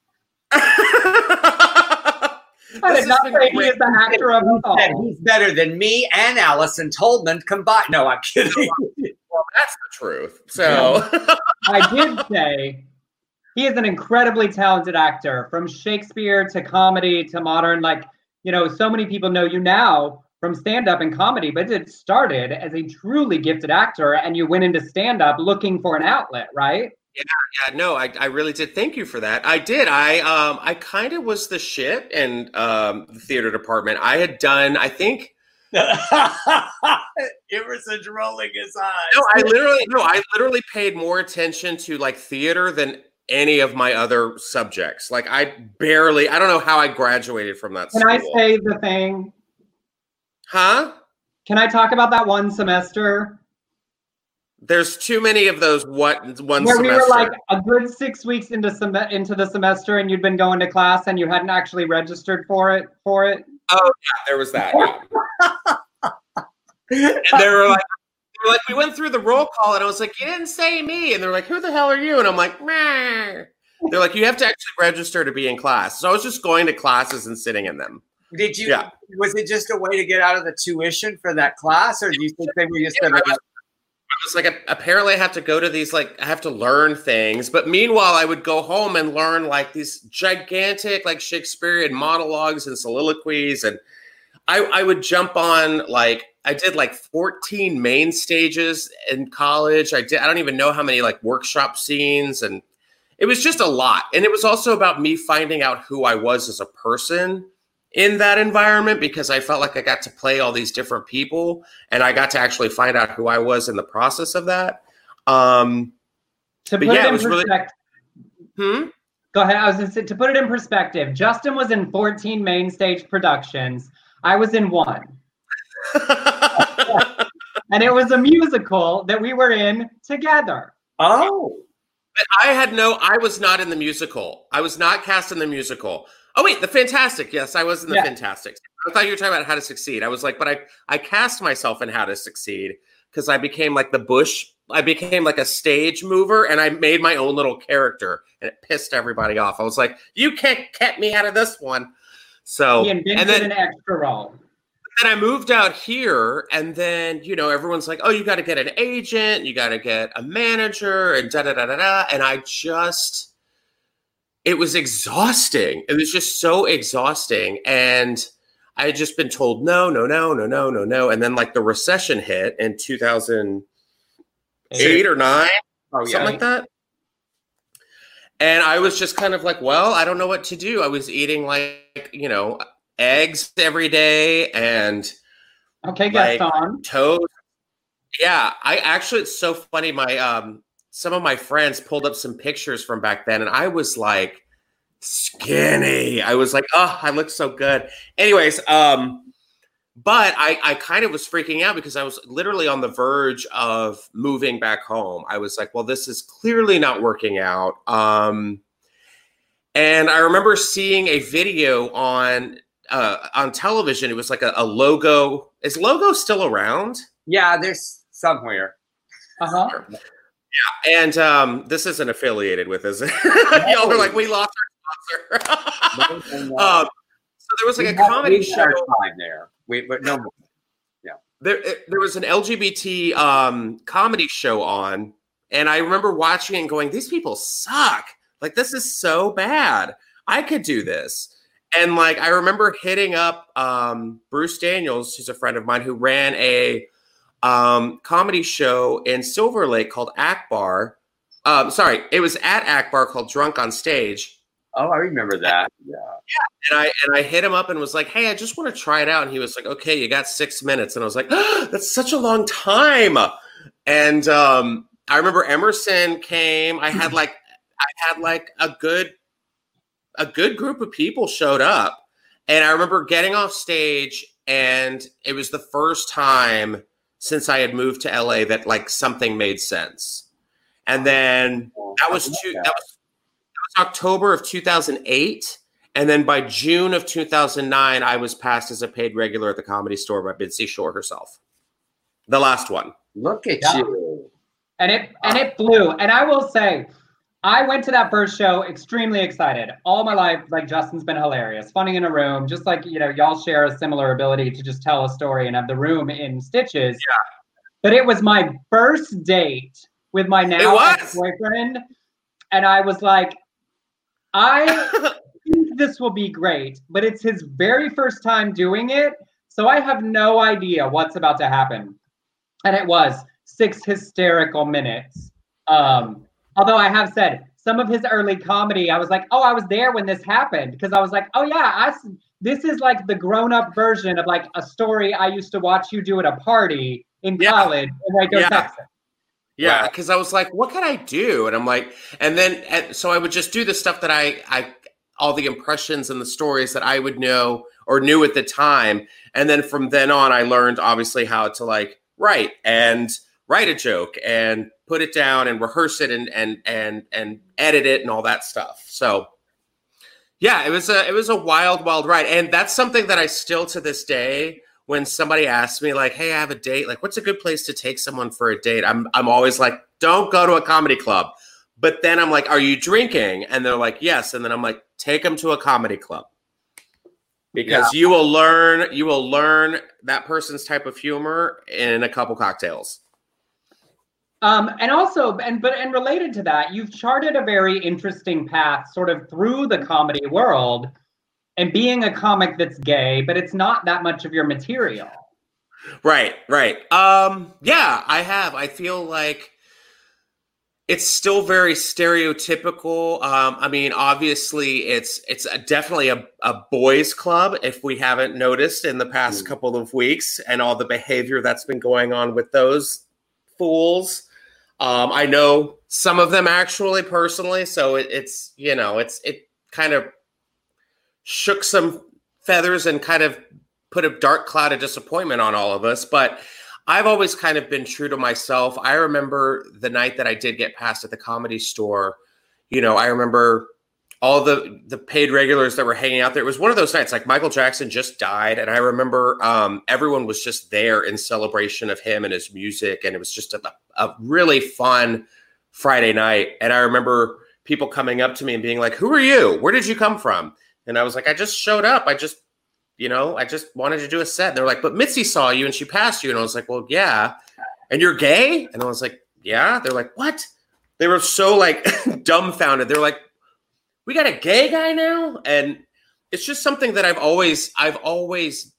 I did not say he is the actor of us all. said he's better than me and Allison Tolman combined. No, I'm kidding. Well, that's the truth. So, I did say he is an incredibly talented actor from Shakespeare to comedy to modern. Like, you know, so many people know you now from stand-up and comedy, but it started as a truly gifted actor and you went into stand-up looking for an outlet, right? Yeah, yeah, no, I, I really did. Thank you for that. I did. I um I kind of was the shit in um the theater department. I had done, I think Emerson's rolling his eyes. no, I literally no, I literally paid more attention to like theater than any of my other subjects. Like I barely, I don't know how I graduated from that Can school. I say the thing? Huh? Can I talk about that one semester? There's too many of those what one Where semester. we were like a good six weeks into sem- into the semester, and you'd been going to class, and you hadn't actually registered for it. For it. Oh yeah, there was that. Yeah. And they were like, they were like, we went through the roll call, and I was like, you didn't say me, and they're like, who the hell are you? And I'm like, meh. They're like, you have to actually register to be in class. So I was just going to classes and sitting in them. Did you? Yeah. Was it just a way to get out of the tuition for that class, or do you think they were just? Yeah, gonna, I was, I was like, apparently I have to go to these, like, I have to learn things. But meanwhile, I would go home and learn like these gigantic, like Shakespearean monologues and soliloquies. And I, I would jump on, like, I did like fourteen main stages in college. I did, I don't even know how many like workshop scenes. And it was just a lot. And it was also about me finding out who I was as a person in that environment, because I felt like I got to play all these different people, and I got to actually find out who I was in the process of that. Um, To but put yeah, it it in was really- perspective, hmm? go ahead. I was gonna say, to put it in perspective, Justin was in fourteen main stage productions. I was in one, and it was a musical that we were in together. oh, But I had no, I was not in the musical. I was not cast in the musical. Oh, wait, The Fantastic. Yes, I was in The Yeah. Fantastic. I thought you were talking about How to Succeed. I was like, but I, I cast myself in How to Succeed because I became like the Bush. I became like a stage mover, and I made my own little character, and it pissed everybody off. I was like, you can't get me out of this one. So, He invented and then, an extra role. then I moved out here, and then, you know, everyone's like, oh, you got to get an agent, you got to get a manager, and da da da da da. And I just, it was exhausting. It was just so exhausting. And I had just been told, no, no, no, no, no, no, no. And then like the recession hit in two thousand eight or nine, oh something yeah. like that. And I was just kind of like, well, I don't know what to do. I was eating like, you know, eggs every day and Okay, like, Gaston. toast. Yeah, I actually, it's so funny. My um, some of my friends pulled up some pictures from back then, and I was like skinny. I was like, oh, I look so good. Anyways, um, but I, I kind of was freaking out because I was literally on the verge of moving back home. I was like, well, this is clearly not working out. Um, and I remember seeing a video on uh, on television. It was like a, a logo. Is Logo still around? Yeah, there's somewhere. Uh-huh. And um, this isn't affiliated with, is it? Y'all were like, we lost our sponsor. No, no, no. um, so there was like We a had- comedy we had show. our time there. We, but no, There, there was an L G B T um, comedy show on, and I remember watching it and going, these people suck. Like, this is so bad. I could do this. And like, I remember hitting up um, Bruce Daniels, who's a friend of mine, who ran a um, comedy show in Silver Lake called Akbar. Um, sorry, it was at Akbar called Drunk on Stage. oh, I remember that. Yeah. And I and I hit him up and was like, hey, I just want to try it out. And he was like, okay, you got six minutes. And I was like, oh, that's such a long time. And um, I remember Emerson came. I had like I had like a good a good group of people showed up. And I remember getting off stage, and it was the first time since I had moved to L A that like something made sense. And then that was two that was October of two thousand eight, and then by June of two thousand nine, I was passed as a paid regular at the Comedy Store by Bitsy Shore herself. The last one. Look at Yeah. you. And it and it blew. And I will say, I went to that first show extremely excited. All my life, like, Justin's been hilarious, funny in a room, just like, you know, y'all share a similar ability to just tell a story and have the room in stitches. Yeah. But it was my first date with my now was. ex-boyfriend, and I was like, I think this will be great, but it's his very first time doing it, so I have no idea what's about to happen. And it was six hysterical minutes. Um, Although I have said some of his early comedy, I was like, oh, I was there when this happened. Because I was like, oh yeah, I, this is like the grown-up version of like a story I used to watch you do at a party in Yeah. college in Waco, Yeah. Texas. Yeah, because I was like, what can I do? And I'm like, and then and so I would just do the stuff that I, I, all the impressions and the stories that I would know or knew at the time. And then from then on, I learned obviously how to like write and write a joke and put it down and rehearse it and and and and edit it and all that stuff. So yeah, it was a it was a wild, wild ride. And that's something that I still to this day, when somebody asks me like, hey, I have a date, like what's a good place to take someone for a date? I'm I'm always like, don't go to a comedy club. But then I'm like, are you drinking? And they're like, yes. And then I'm like, take them to a comedy club. Because yeah. you will learn, you will learn that person's type of humor in a couple cocktails. Um, and also, and but and related to that, you've charted a very interesting path sort of through the comedy world and being a comic that's gay, but it's not that much of your material. Right, right. Um, yeah, I have. I feel like it's still very stereotypical. Um, I mean, obviously, it's it's a, definitely a, a boys' club, if we haven't noticed in the past mm. couple of weeks, and all the behavior that's been going on with those fools. Um, I know some of them actually personally, so it, it's you know, it's it kind of shook some feathers and kind of put a dark cloud of disappointment on all of us. But I've always kind of been true to myself. I remember the night that I did get passed at the Comedy Store. You know, I remember all the, the paid regulars that were hanging out there. It was one of those nights, like Michael Jackson just died. And I remember um, everyone was just there in celebration of him and his music. And it was just a, a really fun Friday night. And I remember people coming up to me and being like, who are you? Where did you come from? And I was like, I just showed up. I just, you know, I just wanted to do a set. And they're like, but Mitzi saw you and she passed you. And I was like, well, yeah. And you're gay? And I was like, yeah. They're like, what? They were so like dumbfounded. They're like, we got a gay guy now? And it's just something that I've always, I've always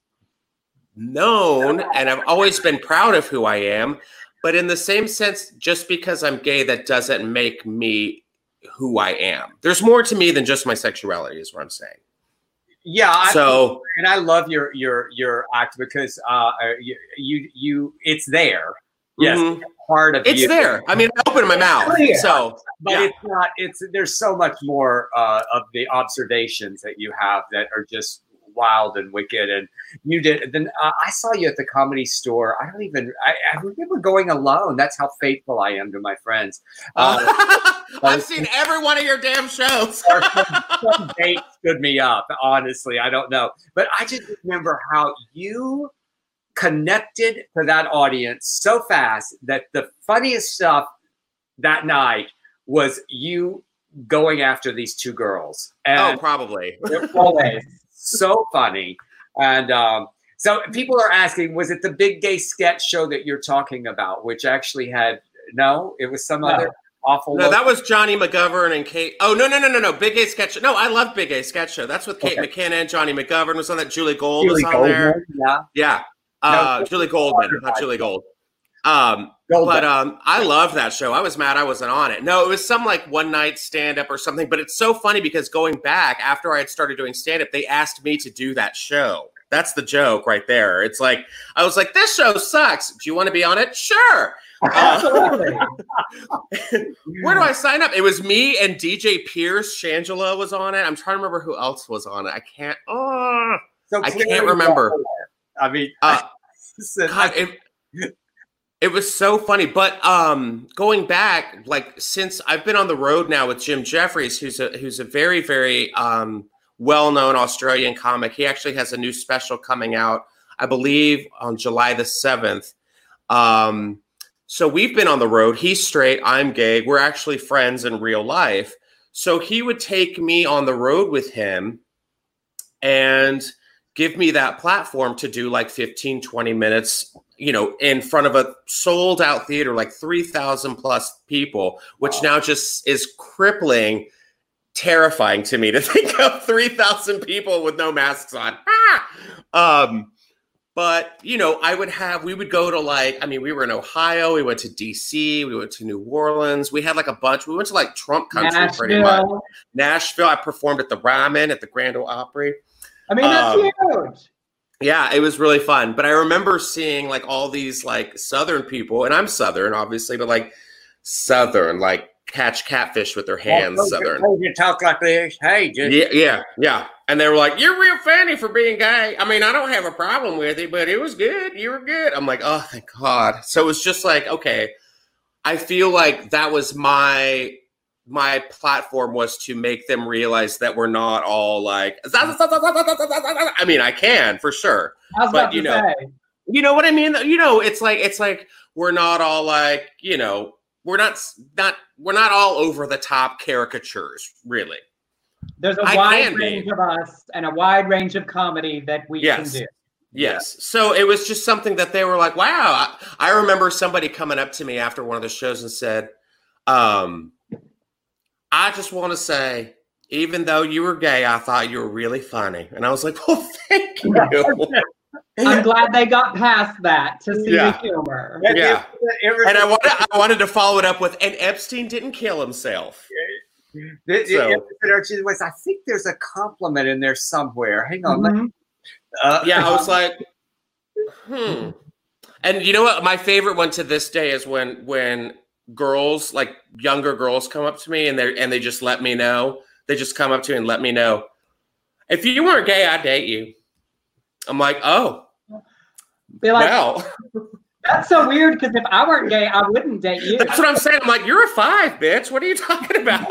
known, and I've always been proud of who I am. But in the same sense, just because I'm gay, that doesn't make me who I am. There's more to me than just my sexuality, is what I'm saying. Yeah. So, I, and I love your your your act because uh, you you, you it's there. Yes, mm-hmm. it's part of it's you. there. I mean, I open my mouth. Oh, yeah. So, but yeah. it's not. It's there's so much more uh, of the observations that you have that are just wild and wicked. And you did. Then uh, I saw you at the Comedy Store. I don't even. I, I remember going alone. That's how faithful I am to my friends. Uh, I've seen every one of your damn shows. some, some date stood me up. Honestly, I don't know, but I just remember how you connected to that audience so fast that the funniest stuff that night was you going after these two girls. And oh, probably. They're always so funny. And um, so people are asking, was it the Big Gay Sketch Show that you're talking about, which actually had, no, it was some no. other awful. No, look. That was Johnny McGovern and Kate. Oh, no, no, no, no, no. Big Gay Sketch Show. No, I love Big Gay Sketch Show. That's with Kate okay. McKinnon and Johnny McGovern was on that. Julie Gold Julie was on Goldman, there. Yeah. Yeah. Uh, no, Julie Goldman, not Julie Gold. Um, but um, I loved that show. I was mad I wasn't on it. No, it was some like one night stand up or something. But it's so funny because going back after I had started doing stand up, they asked me to do that show. That's the joke right there. It's like I was like, this show sucks. Do you want to be on it? Sure. Uh, where do I sign up? It was me and D J Pierce. Shangela was on it. I'm trying to remember who else was on it. I can't. Oh, so I can't remember. I mean, uh, God, it, it was so funny. But um, going back, like since I've been on the road now with Jim Jeffries, who's a who's a very very um, well-known Australian comic. He actually has a new special coming out, I believe, on July the seventh. Um, so we've been on the road. He's straight. I'm gay. We're actually friends in real life. So he would take me on the road with him and give me that platform to do like fifteen, twenty minutes, you know, in front of a sold out theater, like three thousand plus people, which wow. now just is crippling, terrifying to me to think of three thousand people with no masks on. Ah! Um, But, you know, I would have, we would go to like, I mean, we were in Ohio, we went to D C, we went to New Orleans, we had like a bunch, we went to like Trump country Nashville. pretty much. Nashville, I performed at the Ryman at the Grand Ole Opry. I mean, that's Um, huge. Yeah, it was really fun. But I remember seeing like all these like Southern people, and I'm Southern, obviously, but like Southern, like catch catfish with their hands, Oh, Southern. oh, you talk like this. Hey, just Yeah, yeah, yeah. And they were like, "You're real funny for being gay." I mean, I don't have a problem with it, but it was good. You were good. I'm like, oh, thank God. So it was just like, okay, I feel like that was my my platform was to make them realize that we're not all like. I mean, I can for sure, I was but about you to know, say. you know what I mean. You know, it's like it's like we're not all like you know. We're not not we're not all over the top caricatures, really. There's a I wide can be. range of us and a wide range of comedy that we Yes. can do. Yes. So it was just something that they were like, wow. I, I remember somebody coming up to me after one of the shows and said, um, I just want to say, even though you were gay, I thought you were really funny. And I was like, well, thank you. I'm glad they got past that to see Yeah. the humor. Yeah. It was- And I wanted, I wanted to follow it up with, and Epstein didn't kill himself. The, the So- episode was, I think there's a compliment in there somewhere. Hang on. let- Mhm. Uh, Yeah, I was like, hmm. And you know what? My favorite one to this day is when when girls, like younger girls, come up to me and they and they just let me know. They just come up to me and let me know, if you weren't gay, I'd date you. I'm like, oh, Be like, well. that's so weird because if I weren't gay, I wouldn't date you. That's what I'm saying. I'm like, you're a five, bitch. What are you talking about?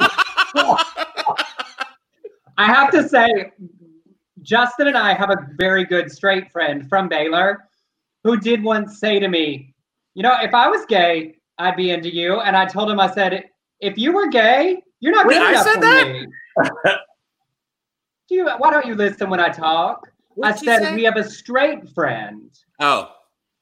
I have to say, Justin and I have a very good straight friend from Baylor who did once say to me, you know, if I was gay, I'd be into you. And I told him, I said, if you were gay, you're not Wait, good I enough said for that? me. Do you, why don't you listen when I talk? What'd I you said, say? we have a straight friend Oh,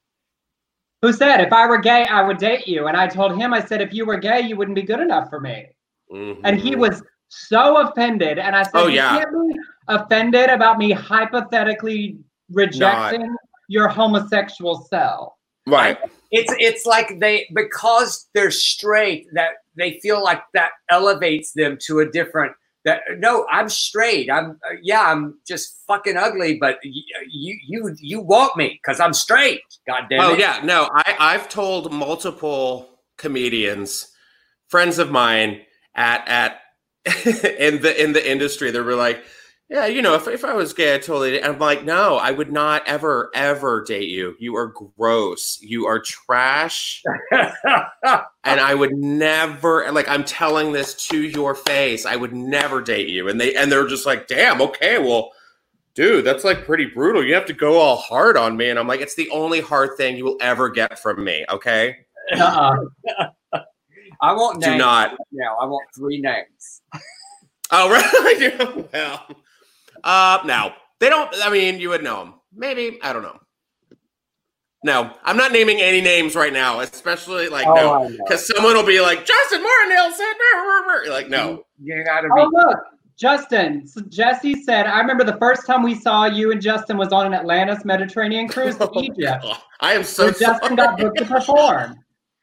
who said, if I were gay, I would date you. And I told him, I said, if you were gay, you wouldn't be good enough for me. mhm. And he was so offended. And I said, Oh, you yeah. can't be offended about me hypothetically rejecting your homosexual self. right. it's it's like they because they're straight that they feel like that elevates them to a different. That no, I'm straight. I'm uh, yeah, I'm just fucking ugly, but y- you you you want me because I'm straight. God damn Oh it. yeah, no, I, I've told multiple comedians, friends of mine at at in the in the industry, they were like, yeah, you know, if if I was gay, I totally. And I'm like, no, I would not ever ever date you. You are gross. You are trash. And I would never, like, I'm telling this to your face. I would never date you. And they and they're just like, damn, okay, well, dude, that's like pretty brutal. You have to go all hard on me. And I'm like, it's the only hard thing you will ever get from me. Okay, Uh-uh. I want do names not. now. I want three names. Oh, right. Well, uh, no, they don't. I mean, you would know them. Maybe I don't know. No, I'm not naming any names right now, especially like Oh, I no, know. because someone will be like, Justin Martindale said, brr, brr, brr." You're like, no. You gotta be. Oh, look, Justin. So Jesse said, I remember the first time we saw you and Justin was on an Atlantis Mediterranean cruise to Oh, Egypt, God. I am so where Justin got sorry. booked to perform.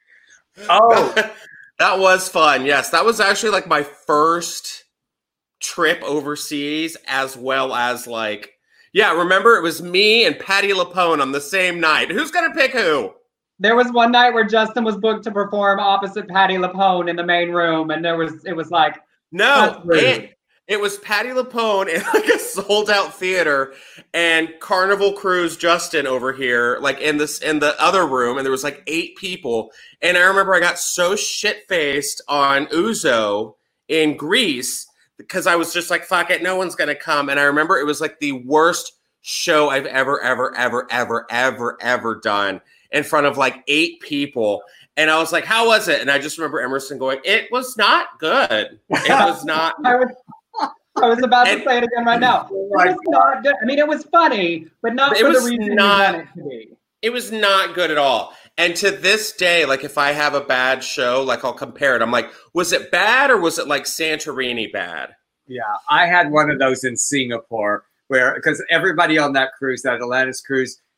Oh, That was fun. Yes, that was actually like my first trip overseas, as well as like, yeah, remember it was me and Patti LuPone on the same night. Who's gonna pick who? There was one night where Justin was booked to perform opposite Patti LuPone in the main room, and there was it was like, No, That's rude. it, it was Patti LuPone in like a sold out theater, and Carnival Cruise Justin over here, like in this in the other room, and there was like eight people. And I remember I got so shit faced on Ouzo in Greece because I was just like, fuck it, no one's gonna come. And I remember it was like the worst show I've ever, ever, ever, ever, ever, ever done in front of like eight people. And I was like, how was it? And I just remember Emerson going, it was not good. It was not. I was I was about And- to say it again right now. It my was not good. I mean, it was funny, but not It for was the reason not- you want it to be. It was not good at all. And to this day, like if I have a bad show, like I'll compare it. I'm like, was it bad or was it like Santorini bad? yeah. I had one of those in Singapore where because everybody on that cruise, that Atlantis cruise,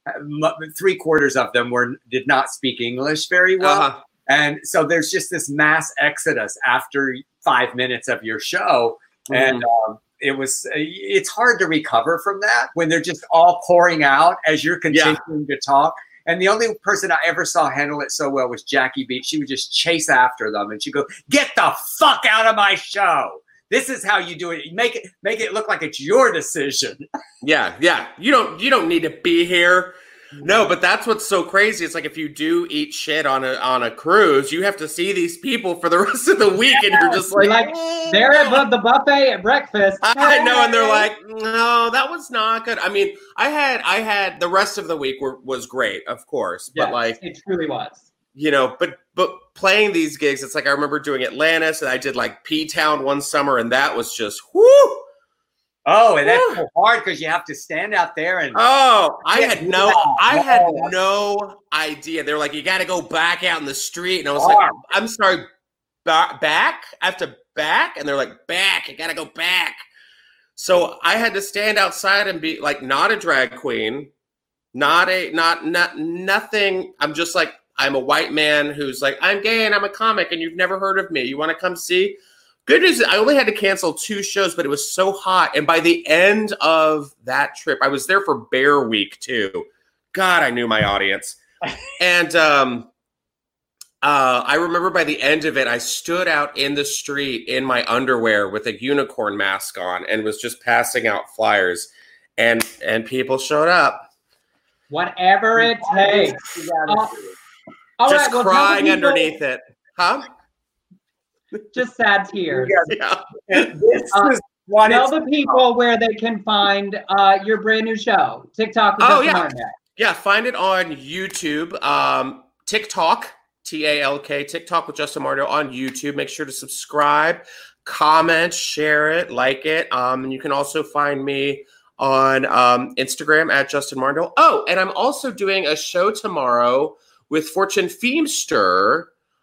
three quarters of them were did not speak English very well. Uh-huh. And so there's just this mass exodus after five minutes of your show. Mm-hmm. And um, it was, it's hard to recover from that when they're just all pouring out as you're continuing yeah. to talk. And the only person I ever saw handle it so well was Jackie Beat. She would just chase after them and she'd go, get the fuck out of my show. This is how you do it. Make it, make it look like it's your decision. Yeah. Yeah. You don't, you don't need to be here. No, but that's what's so crazy. It's like if you do eat shit on a on a cruise, you have to see these people for the rest of the week, and you're just like, like they're at the buffet at breakfast. I know, and they're like, no, that was not good. I mean, I had I had the rest of the week were, was great, of course, but yes, like it truly was. You know, but but playing these gigs, it's like I remember doing Atlantis, and I did like P-Town one summer, and that was just whoo. Oh, and that's so hard because you have to stand out there and. Oh, I had no, I had no idea. They were like, you got to go back out in the street, and I was like, I'm sorry, ba- back? I have to back, and they're like, back. You got to go back. So I had to stand outside and be like, not a drag queen, not a, not, not, nothing. I'm just like, I'm a white man who's like, I'm gay and I'm a comic, and you've never heard of me. You want to come see? Good news is I only had to cancel two shows, but it was so hot. And by the end of that trip, I was there for Bear Week too. God, I knew my audience. And um, uh, I remember by the end of it, I stood out in the street in my underwear with a unicorn mask on and was just passing out flyers. And and people showed up. Whatever it takes. Uh, just right, well, crying underneath it. Huh? Just sad tears. Yeah. This uh, is what tell the people where they can find uh, your brand new show, TikTok. With oh yeah, Martin. yeah. Find it on YouTube. Um, TikTok, T A L K, TikTok with Justin Mardo on YouTube. Make sure to subscribe, comment, share it, like it. Um, and you can also find me on um, Instagram at Justin Mardo. Oh, and I'm also doing a show tomorrow with Fortune Feemster.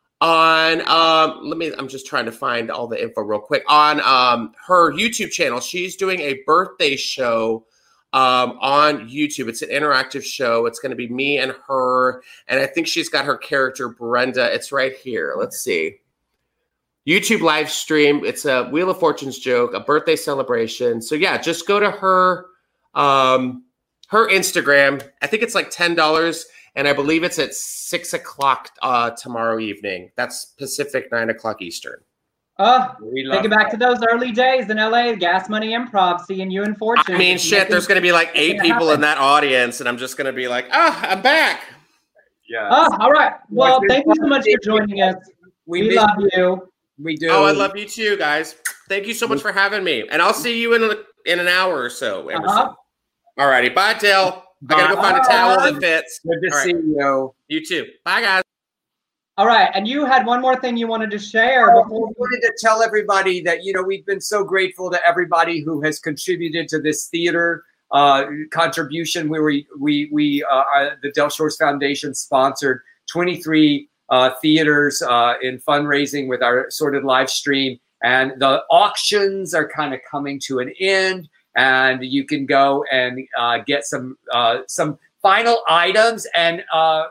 On um let me I'm just trying to find all the info real quick on um her YouTube channel. She's doing a birthday show um on YouTube. It's an interactive show. It's going to be me and her, and I think she's got her character Brenda. It's right here. Let's see. YouTube live stream. It's a Wheel of Fortune's joke, a birthday celebration. So yeah, just go to her um her Instagram. I think it's like ten dollars. And I believe it's at six o'clock uh, tomorrow evening. That's Pacific, nine o'clock Eastern. Oh, thinking back to those early days in L A, Gas Money Improv, seeing you in Fortune. I mean, shit, there's going to be like eight people in that audience, and I'm just going to be like, oh, I'm back. Yeah. Oh, all right. Well, thank you so much for joining us. We, we love you. We do. Oh, I love you too, guys. Thank you so much for having me. And I'll see you in a, in an hour or so. Uh-huh. All righty. Bye, Dale. I gotta go find a towel that fits. Good to All see right. you. You too. Bye, guys. All right, and you had one more thing you wanted to share. I before wanted to tell everybody that, you know, we've been so grateful to everybody who has contributed to this theater uh, contribution. We were we we uh, uh, the Del Shores Foundation sponsored twenty-three uh, theaters uh, in fundraising with our Sorted live stream, and the auctions are kind of coming to an end. And you can go and uh, get some uh, some final items. And uh,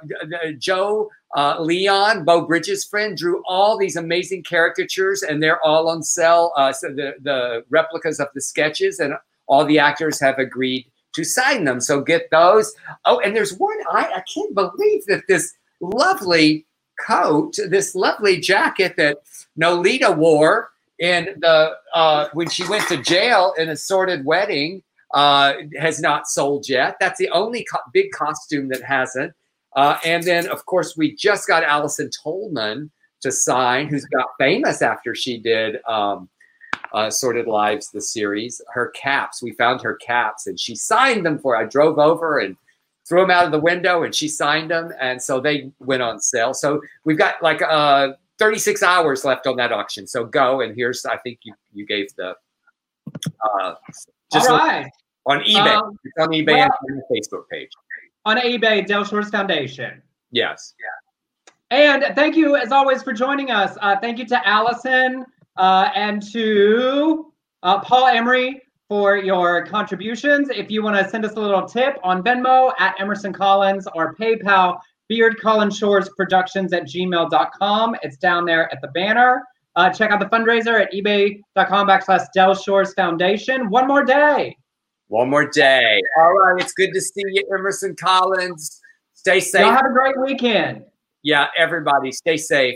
Joe uh, Leon, Bo Bridges' friend, drew all these amazing caricatures, and they're all on sale. Uh, so the, the replicas of the sketches, and all the actors have agreed to sign them. So get those. Oh, and there's one. I, I can't believe that this lovely coat, this lovely jacket that Nolita wore in the uh, when she went to jail in a Sorted wedding, uh, has not sold yet. That's the only co- big costume that hasn't. Uh, and then, of course, we just got Allison Tolman to sign, who's got famous after she did um, uh, Sorted Lives, the series. Her caps, we found her caps, and she signed them for. I drove over and threw them out of the window, and she signed them, and so they went on sale. So we've got like uh, thirty-six hours left on that auction. So go, and here's, I think you, you gave the, uh, just all right. on eBay. Um, it's on eBay well, and on the Facebook page. On eBay, Del Shores Foundation. Yes. Yeah. And thank you, as always, for joining us. Uh, thank you to Allison uh, and to uh, Paul Emery for your contributions. If you want to send us a little tip on Venmo at Emerson Collins or PayPal, Beard Collins Shores Productions at gmail dot com. It's down there at the banner. Uh, check out the fundraiser at ebay.com backslash Del Shores Foundation. One more day. One more day. All right. It's good to see you, Emerson Collins. Stay safe. Y'all have a great weekend. Yeah, everybody, stay safe.